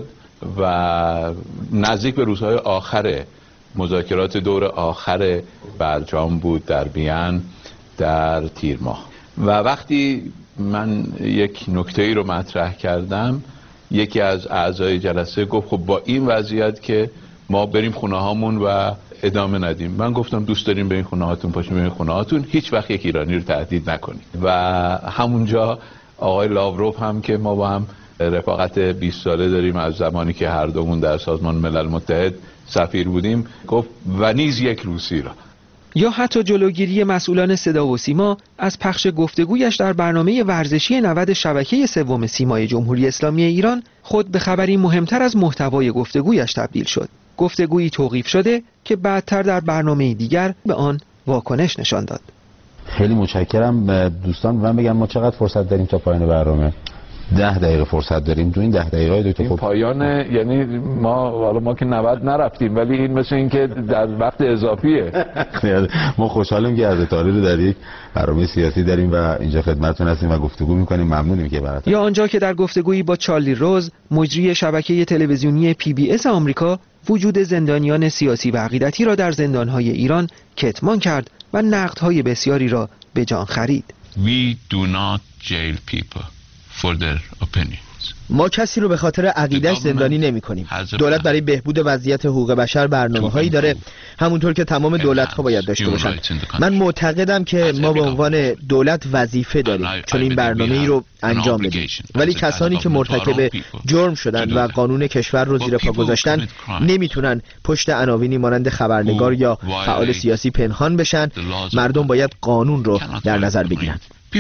و نزدیک به روزهای آخر مذاکرات دور آخر برجام بود در وین در تیر ماه. و وقتی من یک نکته‌ای رو مطرح کردم، یکی از اعضای جلسه گفت خب با این وضعیت که ما بریم خونه هامون و ادامه ندیم. من گفتم دوست داریم بریم خونه هاتون، پاشیم بریم خونه هاتون، هیچ وقت یک ایرانی رو تهدید نکنید. و همونجا آقای لاوروف هم که ما با هم رفاقت بیست ساله داریم از زمانی که هر دومون در سازمان ملل متحد سفیر بودیم، گفت و نیز یک روسی را. یا حتی جلوگیری مسئولان صدا و سیما از پخش گفتگویش در برنامه ورزشی نود شبکه سوم سیمای جمهوری اسلامی ایران خود به خبری مهمتر از محتوای گفتگویش تبدیل شد. گفتگویی توقیف شده که بعدتر در برنامه دیگر به آن واکنش نشان داد. خیلی متشکرم. دوستان من بگم ما چقدر فرصت داریم تا پایان برنامه؟ ده دقیقه فرصت داریم. تو این ده دقیقه دکتر خب پایان یعنی ما حالا ما که نود نرفتیم، ولی این مثل این که در وقت اضافیه. ما خوشحالیم که از تاریخ در یک برنامه سیاسی داریم و اینجا خدمتتون هستیم و گفتگو می‌کنیم. ممنونیم که براتون. یا آنجا که در گفتگویی با چارلی روز، مجری شبکه تلویزیونی پی بی اس آمریکا، وجود زندانیان سیاسی و عقیدتی را در زندان‌های ایران کتمان کرد و نقدهای بسیاری را به جان خرید. We do not jail people for their opinions. ما کسی رو به خاطر عقیده‌اش زندانی نمی‌کنیم. دولت برای بهبود وضعیت حقوق بشر برنامه‌هایی داره، همونطور که تمام دولت‌ها باید داشته باشن. من معتقدم که ما به عنوان دولت وظیفه داریم چون این برنامه‌ای رو انجام بدیم. ولی کسانی که مرتکب جرم شدن و قانون کشور رو زیر پا گذاشتن نمیتونن پشت عناوینی مانند خبرنگار یا فعال سیاسی پنهان بشن. مردم باید قانون رو در نظر بگیرن.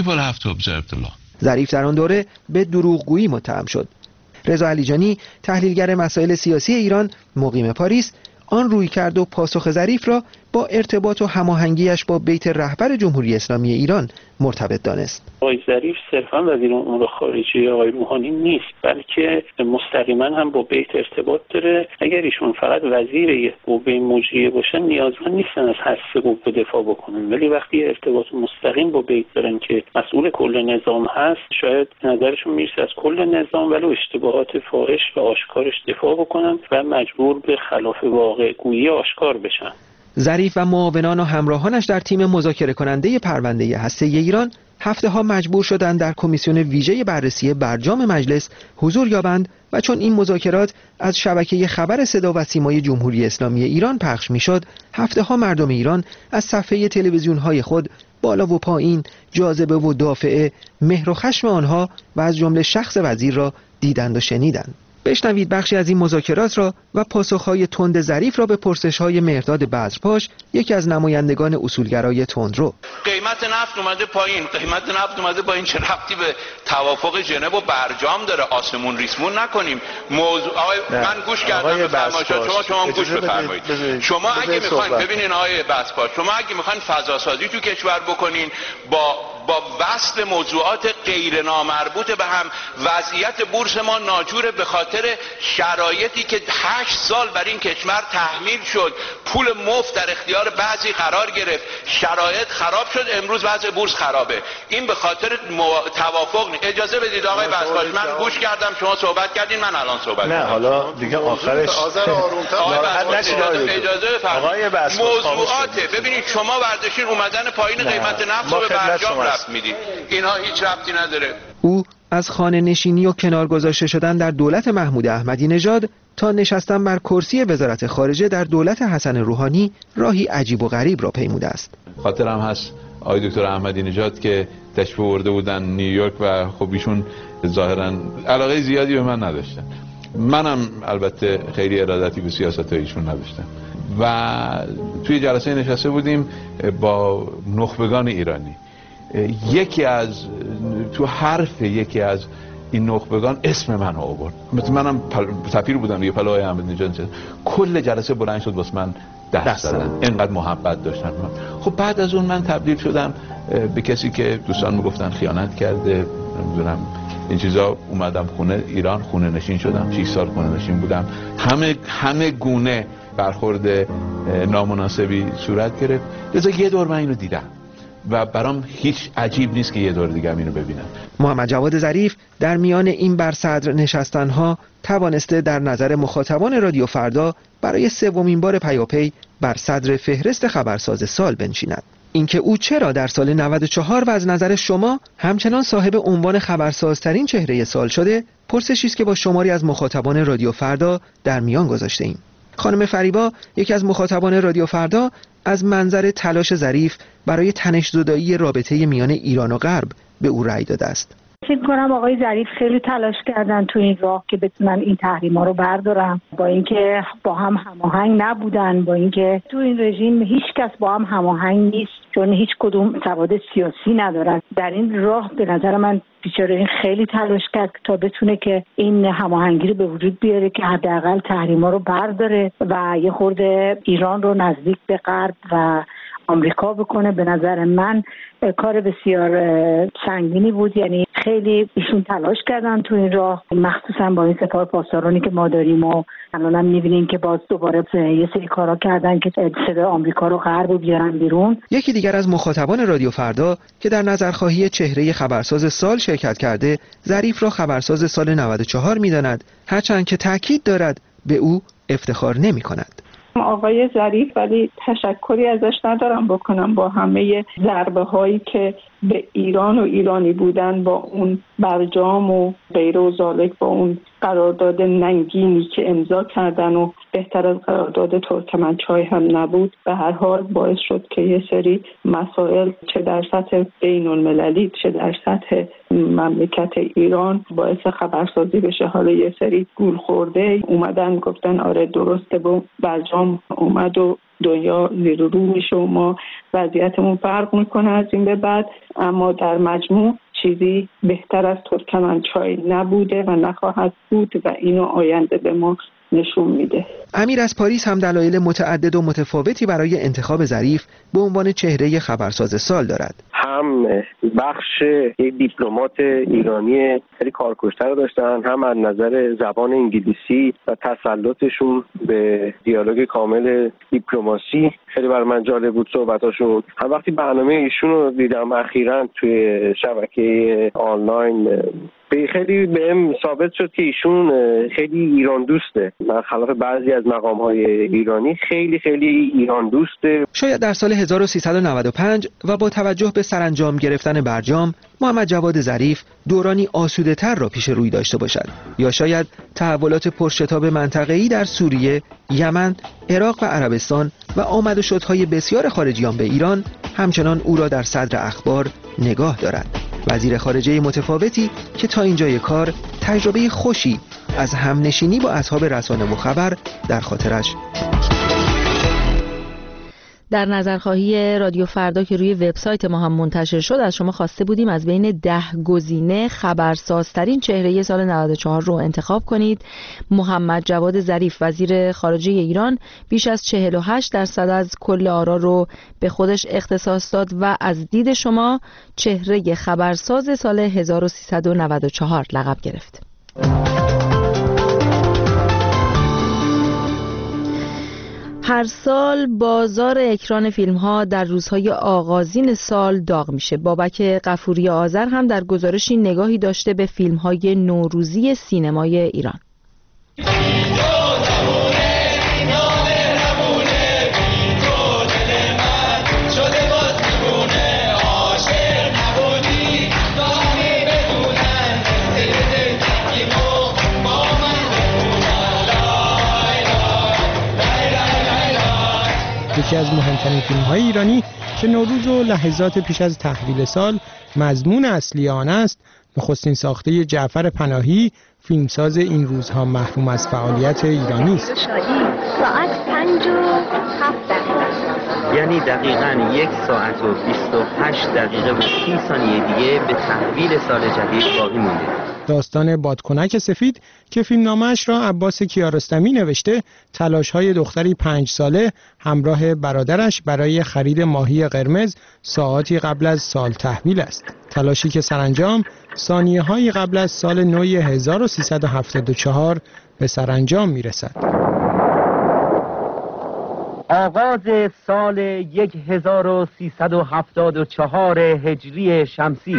ظریف در آن دوره به دروغگویی متهم شد. رضا علیجانی، تحلیلگر مسائل سیاسی ایران مقیم پاریس، آن روی کرد و پاسخ ظریف را با ارتباط و هماهنگیش با بیت رهبر جمهوری اسلامی ایران مرتبط دانست. آقای ظریف صرفا وزیر امور خارجه آقای روحانی نیست، بلکه مستقیما هم با بیت ارتباط داره. اگر ایشون فقط وزیر قوه مجریه باشن نیازمند نیستن از حذف قوه دفاع بکنن، ولی وقتی ارتباط مستقیم با بیت دارن که مسئول کل نظام هست، شاید نظرشون میرسه از کل نظام ولو اشتباهات فاحش و آشکارش دفاع بکنن و مجبور به خلاف واقع گویی آشکار بشن. ظریف و معاونان و همراهانش در تیم مذاکره کننده پرونده هسته ایران هفته ها مجبور شدند در کمیسیون ویژه بررسی برجام مجلس حضور یابند و چون این مذاکرات از شبکه خبر صدا و سیمای جمهوری اسلامی ایران پخش میشد، هفته ها مردم ایران از صفحه تلویزیون های خود بالا و پایین جاذبه و دافعه مهر و خشم آنها و از جمله شخص وزیر را دیدند و شنیدند. بشنوید بخشی از این مذاکرات را و پاسخهای تند ظریف را به پرسش‌های مهرداد بذرپاش، یکی از نمایندگان اصولگرای تندرو. قیمت نفت اومده پایین، قیمت نفت اومده پایین، چه ربطی به توافق ژنو و برجام داره؟ آسمون ریسمون نکنیم. موضوع آقای من گوش کردم فرمایشات شما، شما هم گوش بفرمایید. شما اگه میخواین ببینین آقای بذرپاش، شما اگه میخواین فضا سازی تو کشور بکنین با با وصل موضوعات غیر نامربوط به هم، وضعیت بورس ما ناجوره به خاطر شرایطی که هشت سال بر این کشور تحمیل شد، پول مفت در اختیار بعضی قرار گرفت، شرایط خراب شد، امروز وضع بورس خرابه. این به خاطر مو... توافق نی. اجازه بدید آقای بذرپاش، من گوش کردم شما صحبت کردین، من الان صحبت نه حالا دیگه آخرش آقای بذرپاش اجازه بفرمایید. موضوعاته ببینید شما برداشتین اومدن پایین قیمت نفت رو به برجام رفت میدید، اینها هیچ ربطی نداره. او از خانه نشینی و کنار گذاشته شدن در دولت محمود احمدی نژاد تا نشستن بر کرسی وزارت خارجه در دولت حسن روحانی راهی عجیب و غریب را پیموده است. خاطرم هست آقای دکتر احمدی نژاد که تشریف آورده بودن نیویورک و خب ایشون ظاهرا علاقه زیادی به من نداشتن، منم البته خیلی ارادتی به سیاست ایشون نداشتم و توی جلسه نشسته بودیم با نخبگان ایرانی. یکی از تو حرف یکی از این نخبگان اسم من آورد، مثل منم سفیر بودم یه پلوهای احمدی نژاد، کل جلسه بلند شد واسه من دست زدن، اینقدر محبت داشتن من. خب بعد از اون من تبدیل شدم به کسی که دوستان میگفتن خیانت کرده، نمیدونم این چیزا. اومدم خونه ایران، خونه نشین شدم، شش سال خونه نشین بودم، همه همه گونه برخورد نامناسبی صورت گرفت. لذا یه دور من اینو دیدم و برام هیچ عجیب نیست که یه دور دیگه هم اینو ببینم. محمد جواد ظریف در میان این بر صدر نشستنها توانسته در نظر مخاطبان رادیو فردا برای سومین بار پیاپی بر صدر فهرست خبرساز سال بنشیند. اینکه او چرا در سال نود و چهار و از نظر شما همچنان صاحب عنوان خبرسازترین چهره سال شده، پرسشی است که با شماری از مخاطبان رادیو فردا در میان گذاشته ایم. خانم فریبا، یکی از مخاطبان رادیو فردا، از منظر تلاش ظریف برای تنش زدایی رابطه میان ایران و غرب به او رأی داده است. فکر کنم آقای ظریف خیلی تلاش کردن تو این راه که بتونن این تحریما رو بردارن، با اینکه با هم هماهنگ نبودن، با اینکه تو این رژیم هیچ کس با هم هماهنگ نیست، چون هیچ کدوم سواد سیاسی ندارن. در این راه به نظر من بیچاره این خیلی تلاش کرد تا بتونه که این هماهنگی رو به وجود بیاره که حداقل تحریما رو برداره و یه خورده ایران رو نزدیک به غرب و آمریکا بکنه. به نظر من کار بسیار سنگینی بود، یعنی خیلی ایشون تلاش کردن تو این راه، مخصوصا با این سپاه پاسدارانی که ما داریم و الان هم می‌بینیم که باز دوباره یه سری کارا کردن که صدای آمریکا رو غرب رو بیارن بیرون. یکی دیگر از مخاطبان رادیو فردا که در نظرخواهی چهره خبرساز سال شرکت کرده، ظریف را خبرساز سال نود و چهار می‌داند، هرچند که تاکید دارد به او افتخار نمی‌کند. آقای ظریف ولی تشکری ازش ندارم بکنم با همه ضربه هایی که به ایران و ایرانی بودن با اون برجام و غیره و ذالک، با اون قرارداد ننگینی که امضا کردن و بهتر از قرارداد ترکمنچای هم نبود، به هر حال باعث شد که یه سری مسائل چه در سطح بین المللی چه در سطح مملکت ایران باعث خبرسازی بشه. حالا یه سری گول خورده اومدن گفتن آره درسته، با برجام اومد و دنیا زیر و رو میشه و ما وضعیتمون فرق میکنه از این به بعد، اما در مجموع چیزی بهتر از ترکمنچای نبوده و نخواهد بود و اینو آینده به ما نشون میده. امیر از پاریس هم دلایل متعدد و متفاوتی برای انتخاب ظریف به عنوان چهره خبرساز سال دارد. هم بخش یک دیپلمات ایرانی خیلی کارکشته رو داشتن، هم از نظر زبان انگلیسی و تسلطشون به دیالوگ کامل دیپلماسی خیلی برای من جالب بود صحبتاشون. هم وقتی برنامه ایشون رو دیدم اخیراً توی شبکه آنلاین، خیلی بهم ثابت شد که ایشون خیلی ایران دوسته. من خلاف بعضی از مقام‌های ایرانی خیلی خیلی ایران دوسته. شاید در سال هزار و سیصد و نود و پنج و با توجه به سرانجام گرفتن برجام، محمد جواد ظریف دورانی آسوده‌تر را پیش روی داشته باشد، یا شاید تحولات پرشتاب منطقه‌ای در سوریه، یمن، عراق و عربستان و آمد و شدهای بسیار خارجیان به ایران همچنان او را در صدر اخبار نگاه دارد. وزیر خارجه متفاوتی که تا اینجای کار تجربه خوشی از همنشینی با اصحاب رسانه و خبر در خاطرش. در نظرخواهی رادیو فردا که روی وبسایت ما هم منتشر شد، از شما خواسته بودیم از بین ده گزینه خبرسازترین چهره سال نود و چهار رو انتخاب کنید. محمد جواد ظریف وزیر خارجه ایران بیش از چهل و هشت درصد از کل آرا رو به خودش اختصاص داد و از دید شما چهره خبرساز سال هزار و سیصد و نود و چهار لقب گرفت. هر سال بازار اکران فیلم ها در روزهای آغازین سال داغ میشه. بابک غفوری آذر هم در گزارشی نگاهی داشته به فیلم های نوروزی سینمای ایران. یکی از مهمترین فیلم‌های ایرانی که نوروز و لحظات پیش از تحویل سال مضمون اصلی آن است، نخستین ساخته جعفر پناهی، فیلمساز این روزها محروم از فعالیت ایرانی است. ساعت پنج و هفت دقیقه، یعنی دقیقاً یک ساعت و بیست و هشت دقیقه و سی ثانیه دیگه به تحویل سال جدید باقی مونده. داستان بادکنک سفید که فیلمنامه‌اش را عباس کیارستمی نوشته، تلاش‌های دختری پنج ساله همراه برادرش برای خرید ماهی قرمز ساعاتی قبل از سال تحویل است. تلاشی که سرانجام ثانیه‌هایی قبل از سال نو هزار و سیصد و هفتاد و چهار به سرانجام می‌رسد. آغاز سال هزار و سیصد و هفتاد و چهار هجری شمسی.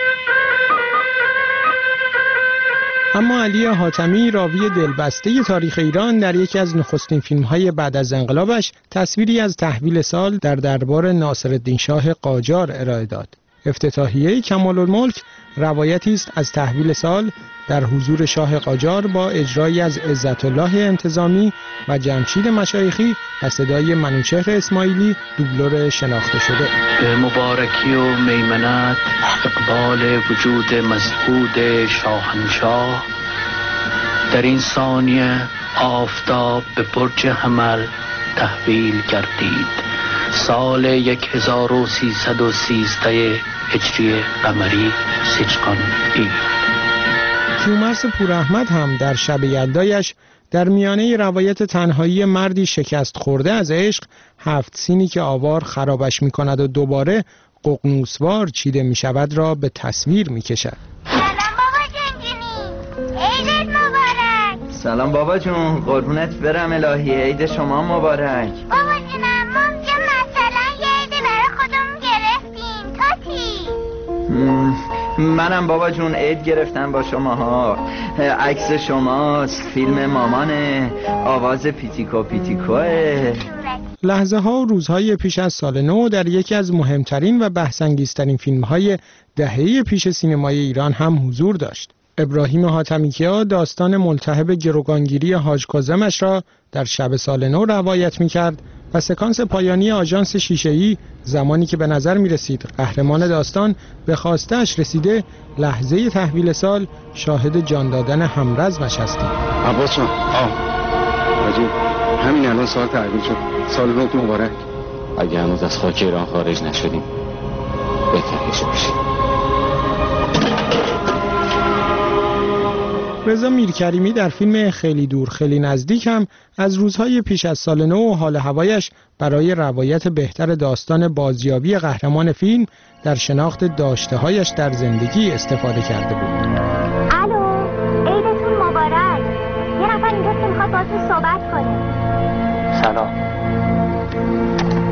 اما علی حاتمی، راوی دلبسته تاریخ ایران، در یکی از نخستین فیلم‌های بعد از انقلابش تصویری از تحویل سال در دربار ناصرالدین شاه قاجار ارائه داد. افتتاحیه کمال‌الملک روایتی است از تحویل سال در حضور شاه قاجار با اجرایی از عزت الله انتظامی و جمشید مشایخی و صدای منوچهر اسماعیلی، دوبلور شناخته شده. به مبارکی و میمنت اقبال وجود مزهود شاهنشاه، در این ثانیه آفتاب به برج حمل تحویل گردید. سال هزار و سیصد و سیزده هجری قمری سیچکان ای. کیومرث پوراحمد هم در شب یلدایش در میانه روایت تنهایی مردی شکست خورده از عشق، هفت سینی که آوار خرابش می کند و دوباره ققنوسوار چیده می شود را به تصویر می کشد. سلام بابا جنگینی، عیدت مبارک. سلام بابا جون، قربونت برم الهی، عید شما مبارک. بابا جونم ممکن مثلا یه عید برای خودمون گرفتیم، تا چی؟ منم بابا جون عید گرفتم با شماها. عکس شماست، فیلم مامانه، آواز پیتیکو پیتیکوه. لحظه ها و روزهای پیش از سال نو در یکی از مهمترین و بحث‌انگیزترین فیلم‌های دهه پیش سینمای ایران هم حضور داشت. ابراهیم حاتمیکیا داستان ملتهب گروگانگیری حاج کاظمش را در شب سال نو روایت می‌کرد و سکانس پایانی آژانس شیشه‌ای، زمانی که به نظر می‌رسید قهرمان داستان به خواسته‌اش رسیده، لحظه تحویل سال، شاهد جان دادن همرزمش هستیم. عباس جان، آه حاجی، همین الان سال تحویل شد. سال نوت مبارک. اگه هنوز از خاک ایران خارج نشدیم بهتر بشیم. رضا میرکریمی در فیلم خیلی دور خیلی نزدیک هم از روزهای پیش از سال نو و حال هوایش برای روایت بهتر داستان بازیابی قهرمان فیلم در شناخت داشته‌هایش در زندگی استفاده کرده بود. الو، عیدتون مبارک. یه نفر اینجاست که میخواد باهاتون صحبت کنه. سلام.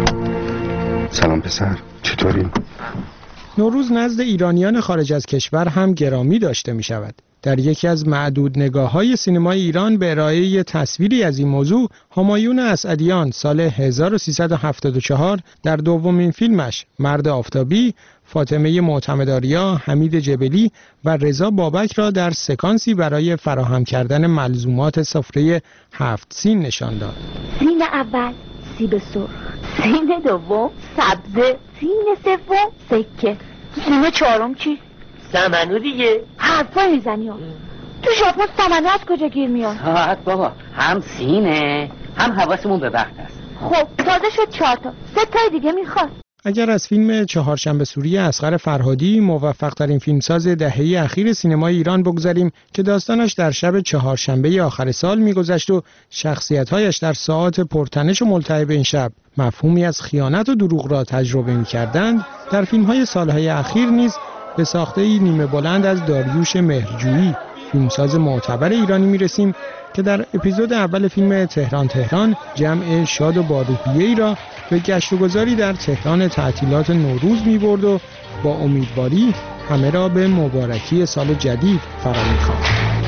سلام پسر، چطوری؟ نوروز نزد ایرانیان خارج از کشور هم گرامی داشته می شود. در یکی از معدود نگاه‌های سینمای ایران به ارائه تصویری از این موضوع، همایون اسعدیان سال هزار و سیصد و هفتاد و چهار در دومین فیلمش مرد آفتابی، فاطمه معتمدآریا، حمید جبلی و رضا بابک را در سکانسی برای فراهم کردن ملزومات سفره هفت سین نشان داد. سین اول سیب سرخ، سین دوم سبزه، سین سوم سکه، سین چهارم چی؟ سمنو دیگه. حرفا میزنی ها. تو ژاپن سمنو از کجا گیر میاد؟ ساعت بابا، هم سینه هم حواسمون به وقت است. خب تازه شد چهار تا، سه تای دیگه میخواد. اگر از فیلم چهارشنبه سوری اصغر فرهادی، موفق ترین فیلمساز دهه اخیر سینمای ایران بگذاریم که داستانش در شب چهارشنبه آخر سال میگذشت و شخصیت‌هایش در ساعات پرتنش و ملتهب این شب مفهومی از خیانت و دروغ را تجربه می‌کردند، در فیلم‌های سال‌های اخیر نیز به ساخته‌ای نیمه بلند از داریوش مهرجویی، فیلمساز معتبر ایرانی میرسیم که در اپیزود اول فیلم تهران تهران جمع شاد و باروحیه‌ای را به گشت و گذاری در تهران تعطیلات نوروز می‌برد و با امیدواری همه را به مبارکی سال جدید فرا می‌خواند.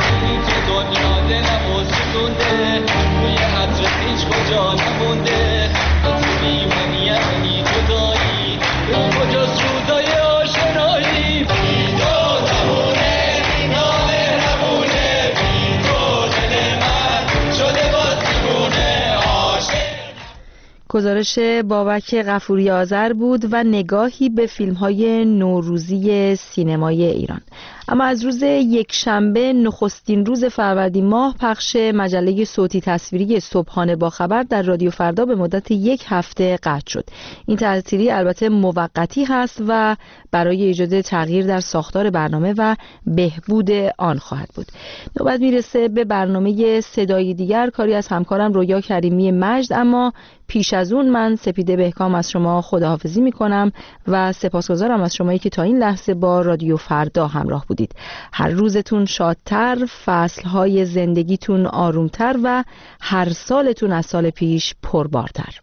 گزارش بابک غفوری آذر بود و نگاهی به فیلم‌های نوروزی سینمای ایران. اما از روز یکشنبه نخستین روز فروردین ماه پخش مجله صوتی تصویری صبحانه با خبر در رادیو فردا به مدت یک هفته قطع شد. این تعطیلی البته موقتی هست و برای ایجاد تغییر در ساختار برنامه و بهبود آن خواهد بود. نوبت میرسه به برنامه صدای دیگر، کاری از همکارم رویا کریمی مجد. اما پیش از اون من سپیده بهکام از شما خداحافظی میکنم و سپاسگزارم از شمایی که تا این لحظه با رادیو فردا همراه بودید. هر روزتون شادتر، فصلهای زندگیتون آرومتر و هر سالتون از سال پیش پربارتر.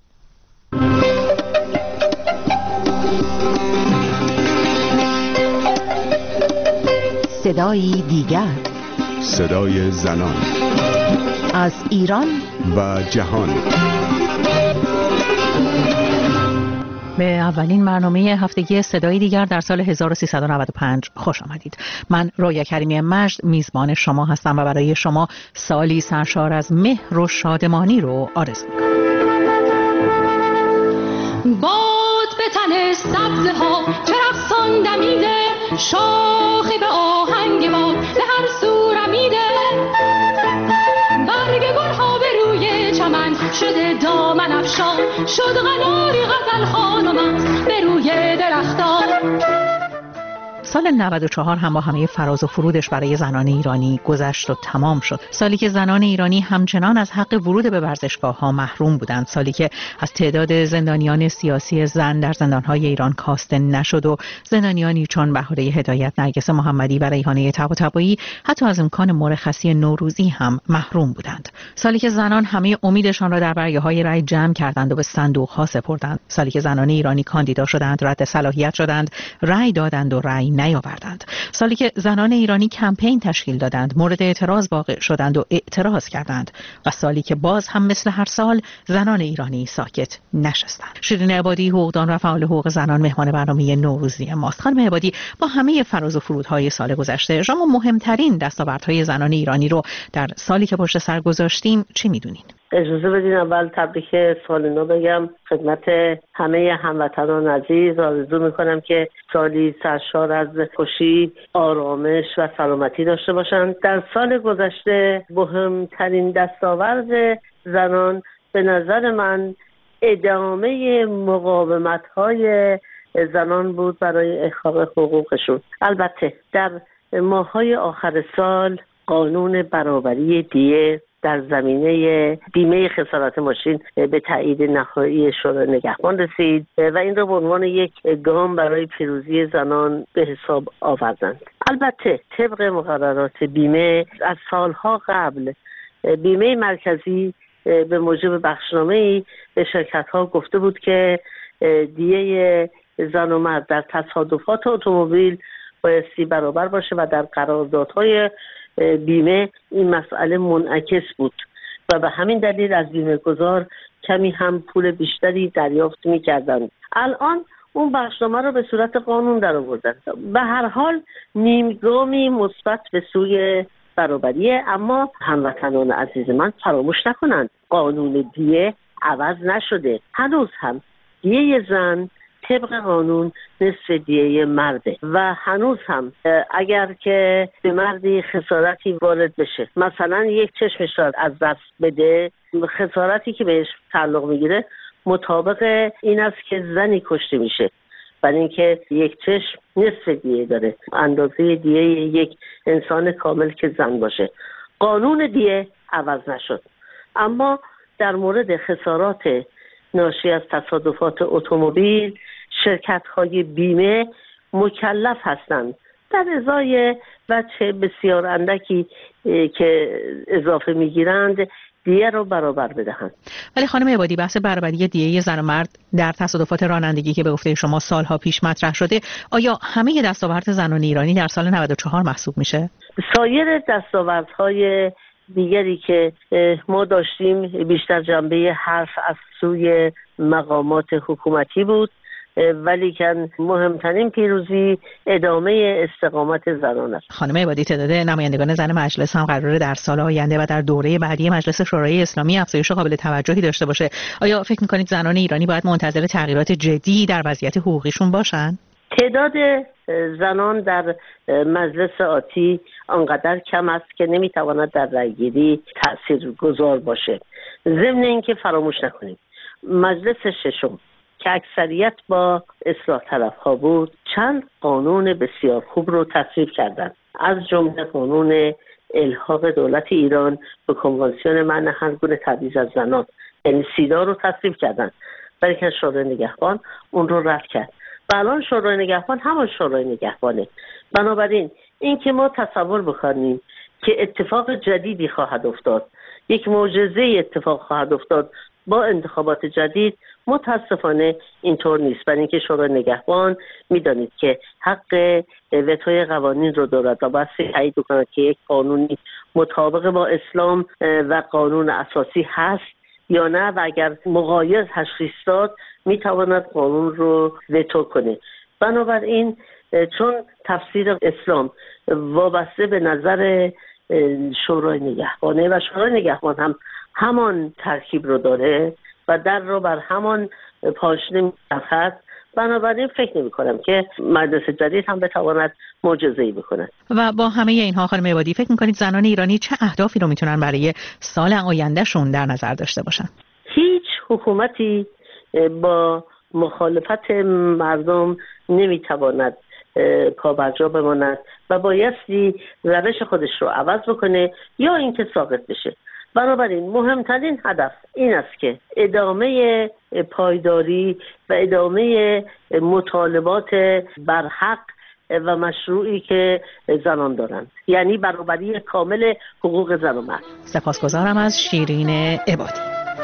صدای دیگر، صدای زنان از ایران و جهان. به اولین برنامه هفتگی صدای دیگر در سال هزار و سیصد و نود و پنج خوش آمدید. من رویا کریمی مجد میزبان شما هستم و برای شما سالی سرشار از مهر و شادمانی رو آرزو می‌کنم. باد به تن سبزه ها چه رقصان دمیده، شاخه به آهنگ باد به هر سو رمیده، برگ گل ها به روی چمن شده دامن افشان، شد قناری غزل خانم است به روی درختان. سال نود و چهار هم با همه فراز و فرودش برای زنان ایرانی گذشت و تمام شد. سالی که زنان ایرانی همچنان از حق ورود به ورزشگاه ها محروم بودند. سالی که از تعداد زندانیان سیاسی زن در زندانهای ایران کاسته نشد و زندانیانی چون بهاره هدایت، نرگس محمدی و ریحانه طباطبایی حتی از امکان مرخصی نوروزی هم محروم بودند. سالی که زنان همه امیدشان را در برگه‌های رای جمع کردند و به صندوق‌ها سپردند. سالی که زنان ایرانی کاندیدا شدند، رد صلاحیت شدند، رای دادند و رای نیاوردند. سالی که زنان ایرانی کمپین تشکیل دادند، مورد اعتراض واقع شدند و اعتراض کردند و سالی که باز هم مثل هر سال زنان ایرانی ساکت نشستند. شیرین عبادی، حقوقدان و فعال حقوق زنان، مهمان برنامه نوروزی ماست. خانم عبادی، با همه فراز و فرودهای سال گذشته شما مهمترین دستاوردهای زنان ایرانی رو در سالی که پشت سر گذاشتیم چی میدونین؟ اجازه بدین اول تبریک سال نو بگم خدمت همه هموطنان عزیز. آرزو میکنم که سالی سرشار از خوشی، آرامش و سلامتی داشته باشند. در سال گذشته مهمترین دستاورد زنان به نظر من ادامه مقاومت‌های زنان بود برای احقاق حقوقشون. البته در ماه‌های آخر سال قانون برابری دیه در زمینه بیمه خسارت ماشین به تایید نهایی شورای نگهبان رسید و این را به عنوان یک گام برای پیروزی زنان به حساب آوردند. البته طبق مقررات بیمه از سالها قبل بیمه مرکزی به موجب بخشنامه‌ای به شرکت‌ها گفته بود که دیه زن و مرد در تصادفات اتومبیل بایستی برابر باشه و در قراردادهای بیمه این مسئله منعکس بود و به همین دلیل از بیمه گذار کمی هم پول بیشتری دریافت می‌کردند. الان اون بخشنامه رو به صورت قانون در آوردن. به هر حال نیمگامی مثبت به سوی برابریه، اما هموطنان عزیز من فراموش نکنند قانون دیه عوض نشده. هنوز هم دیه زن طبق قانون نصف دیه مرده و هنوز هم اگر که به مردی خسارتی وارد بشه، مثلا یک چشمش را از دست بده، خسارتی که بهش تعلق میگیره مطابق این است که زنی کشته میشه، برای اینکه یک چشم نصف دیه داره، اندازه دیه یک انسان کامل که زن باشه. قانون دیه عوض نشد، اما در مورد خسارات ناشی از تصادفات اتومبیل شرکت‌های بیمه مکلف هستند در ازای وجه بسیار اندکی که اضافه میگیرند دیه رو برابر بدهند. ولی خانم عبادی، بحث برابری دیه زن و مرد در تصادفات رانندگی که به گفته شما سالها پیش مطرح شده، آیا همه دستاورد زنان ایرانی در سال نود و چهار محسوب میشه؟ سایر دستاوردهای دیگری که ما داشتیم بیشتر جنبه حرف از سوی مقامات حکومتی بود، ولی که مهمترین پیروزی ادامه استقامت زنان است. خانم عبادی، تعداد نمایندگان زن مجلس هم قراره در سال آینده و در دوره بعدی مجلس شورای اسلامی افزایش قابل توجهی داشته باشه. آیا فکر می‌کنید زنان ایرانی باید منتظر تغییرات جدی در وضعیت حقوقیشون باشن؟ تعداد زنان در مجلس آتی آنقدر کم است که نمیتواند در رأیگیری تاثیرگذار باشه. ضمن اینکه فراموش نکنیم مجلس ششم که اکثریت با اصلاح طلب‌ها بود چند قانون بسیار خوب رو تصویب کردند، از جمله قانون الحاق دولت ایران به کنوانسیون منع هر گونه تبعیض از زنان، یعنی سیدا رو تصویب کردند، ولی که شورای نگهبان اون رو رد کرد و الان شورای نگهبان همان شورای نگهبانه. بنابراین این که ما تصور بکنیم که اتفاق جدیدی خواهد افتاد، یک معجزه اتفاق خواهد افتاد با انتخابات جدید، متاسفانه اینطور نیست. برای اینکه شورای نگهبان میدانید که حق وتوی قوانین رو دارد و باید تایید کند که یک قانونی مطابق با اسلام و قانون اساسی هست یا نه، و اگر مغایر تشخیص داد میتواند قانون رو وتو کنه. بنابراین چون تفسیر اسلام وابسته به نظر شورای نگهبانه و شورای نگهبان هم همان ترکیب رو داره و در رو بر همان پاشنه می‌چرخد، بنابراین فکر نمی کنم که مجلس جدید هم بتواند معجزه‌ای بکنه. و با همه اینها خانم عبادی، فکر می‌کنید زنان ایرانی چه اهدافی رو میتونن برای سال آیندهشون در نظر داشته باشن؟ هیچ حکومتی با مخالفت مردم نمیتواند پابرجا بماند و بایستی روش خودش رو عوض بکنه یا اینکه ساقط بشه. بنابراین مهمترین هدف این است که ادامه پایداری و ادامه مطالبات برحق و مشروعی که زنان دارند، یعنی برابری کامل حقوق زن و مرد. سپاسگزارم از شیرین عبادی.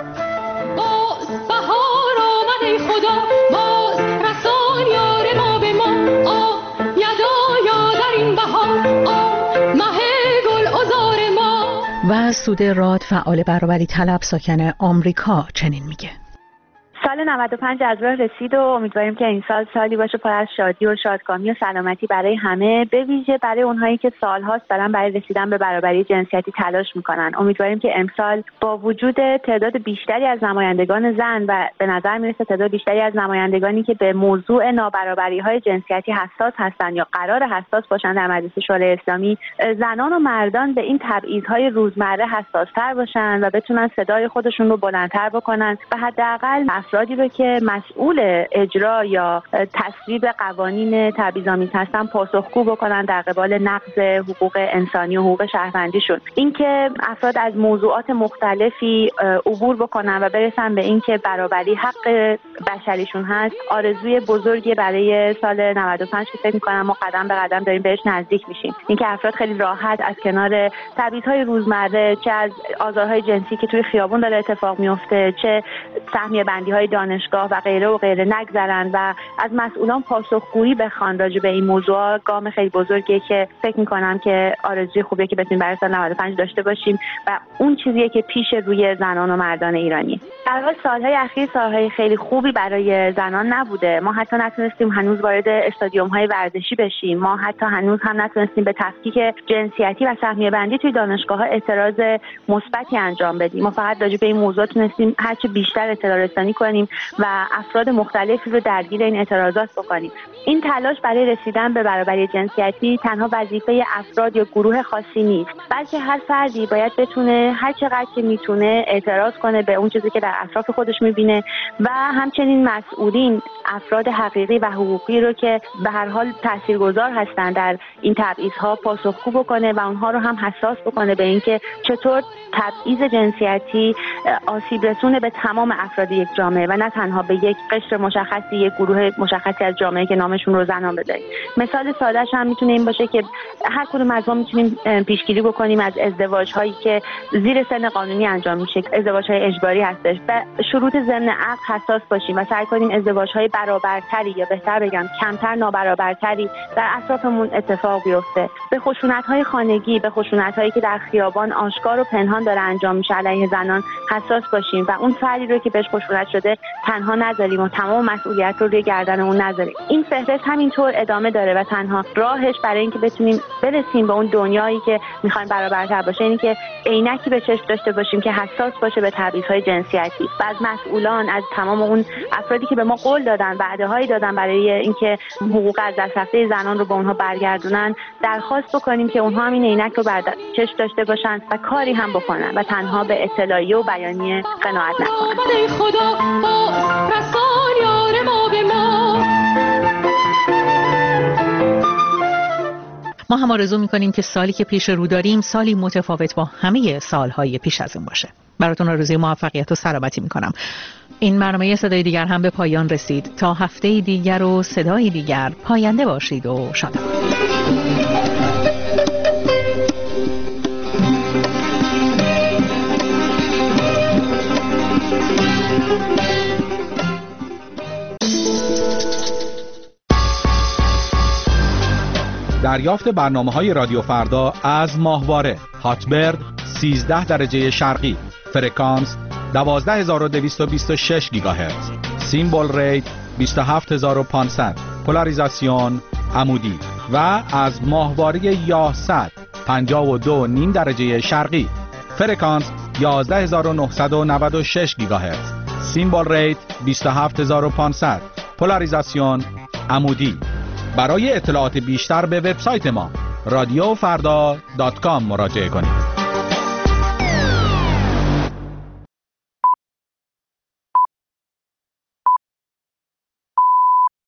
باز بهار آمد ای خدا، باز رسان یار ما به ما، آه یدا یا در این بهار، آه مه گل عذار ما. و سود راد، فعال برابری طلب ساکن آمریکا، چنین میگه: سال نود و پنج از راه رسید و امیدواریم که این سال سالی باشه پر از شادی و شادکامی و سلامتی برای همه، به ویژه برای اونهایی که سال‌هاست دارن برای رسیدن به برابری جنسیتی تلاش میکنن. امیدواریم که امسال با وجود تعداد بیشتری از نمایندگان زن و به نظر میرسه تعداد بیشتری از نمایندگانی که به موضوع نابرابری‌های جنسیتی حساس هستن یا قرار حساس باشن در مجلس شورای اسلامی، زنان و مردان به این تبعیض‌های روزمره حساس‌تر باشن و بتونن صدای خودشون رو بلندتر بکنن و حداقل افرادی رو که مسئول اجرا یا تصویب قوانین تبعیض‌آمیز هستن پاسخگو بکنن در قبال نقض حقوق انسانی و حقوق شهروندیشون. اینکه افراد از موضوعات مختلفی عبور بکنن و برسن به اینکه برابری حق بشریشون هست، آرزوی بزرگی برای سال نود و پنج که فکر می‌کنم ما قدم به قدم داریم بهش نزدیک میشیم. اینکه افراد خیلی راحت از کنار تبعیض‌های روزمره، چه از آزارهای جنسی که توی خیابون داره اتفاق میفته، چه سهمیه بندی‌های دانشگاه و غیره و غیره نگذرن و از مسئولان پاسخگویی بخوان راجع به این موضوع، گام خیلی بزرگیه که فکر میکنم که آرزوی خوبیه که بتونیم برای سال نود و پنج داشته باشیم و اون چیزیه که پیش روی زنان و مردان ایرانی. در واقع سالهای اخیر سالهای خیلی خوبی برای زنان نبوده. ما حتی نتونستیم هنوز وارد استادیوم‌های ورزشی بشیم. ما حتی هنوز هم نتونستیم به تفکیک جنسیتی و سهمیه بندی توی دانشگاه‌ها اعتراض مثبتی انجام بدیم. ما فقط راجع به این موضوع تونستیم هرچه بیشتر اطلاع رسانی کنیم و افراد مختلفی رو درگیر این اعتراضات بکنیم. این تلاش برای رسیدن به برابری جنسیتی تنها وظیفه افراد یا گروه خاصی نیست، بلکه هر فردی باید بتونه هر چقدر که میتونه اعتراض کنه به اون چیزی که در اطراف خودش میبینه و همچنین مسئولین، افراد حقیقی و حقوقی رو که به هر حال تاثیرگذار هستن در این تبعیض‌ها پاسخگو بکنه و اونها رو هم حساس بکنه به اینکه چطور تبعیض جنسیتی آسیب رسونه به تمام افراد یک جامعه و نه تنها به یک قشر مشخصی، یک گروه مشخصی از جامعه که نامشون رو زنان بذاریم. مثال سادهش هم میتونه این باشه که هر کدوم از ما میتونیم پیشگیری بکنیم از ازدواج‌هایی که زیر سن قانونی انجام میشه، ازدواج‌های اجباری هستش و شروط ضمن عقد حساس باشیم و سعی کنیم ازدواج‌های برابرتری یا بهتر بگم کمتر نابرابرتری در اطرافمون اتفاق بیفته. به خشونت‌های خانگی، به خشونت‌هایی که در خیابان آشکار و پنهان داره انجام میشه علیه زنان حساس باشیم و اون فردی رو که بهش خشونت شده تنها نذاریم و تمام مسئولیت رو روی گردن اون نذاریم. این فهرست همینطور ادامه داره و تنها راهش برای اینکه بتونیم برسیم به اون دنیایی که می‌خوایم برابرتر باشه اینه که عینکی به چشم داشته باشیم که حساس باشه به تبعیض‌های جنسیتی و از مسئولان، از تمام اون افرادی که به ما قول دادن، وعده‌هایی دادن برای اینکه حقوق از دست رفته زنان رو به اونها برگردونن، درخواست بکنیم که اونها هم این عینک رو بر چشم داشته باشن و کاری هم بکنن و تنها به اطلاعیه و بیانیه قناعت نکنن. خدا رسان یار ما به ما. ما هم آرزو می‌کنیم که سالی که پیش رو داریم سالی متفاوت با همه سالهای پیش از اون باشه. براتون آرزوی موفقیت و سلامتی می‌کنم. این برنامه صدای دیگر هم به پایان رسید. تا هفته دیگر و صدای دیگر پاینده باشید و شاد دریافت برنامه‌های رادیو فردا از ماهواره هاتبرد سیزده درجه شرقی، فرکانس دوازده هزار و دویست و بیست و شش گیگاهرتز، سیمبل ریت بیست و هفت هزار و پانصد، پولاریزاسیون عمودی و از ماهواره یاصد پنجاه و دو و نیم درجه شرقی، فرکانس یازده هزار و نهصد و نود و شش گیگاهرتز، سیمبل ریت بیست و هفت هزار و پانصد، پولاریزاسیون عمودی. برای اطلاعات بیشتر به وبسایت ما رادیو فردا دات کام مراجعه کنید.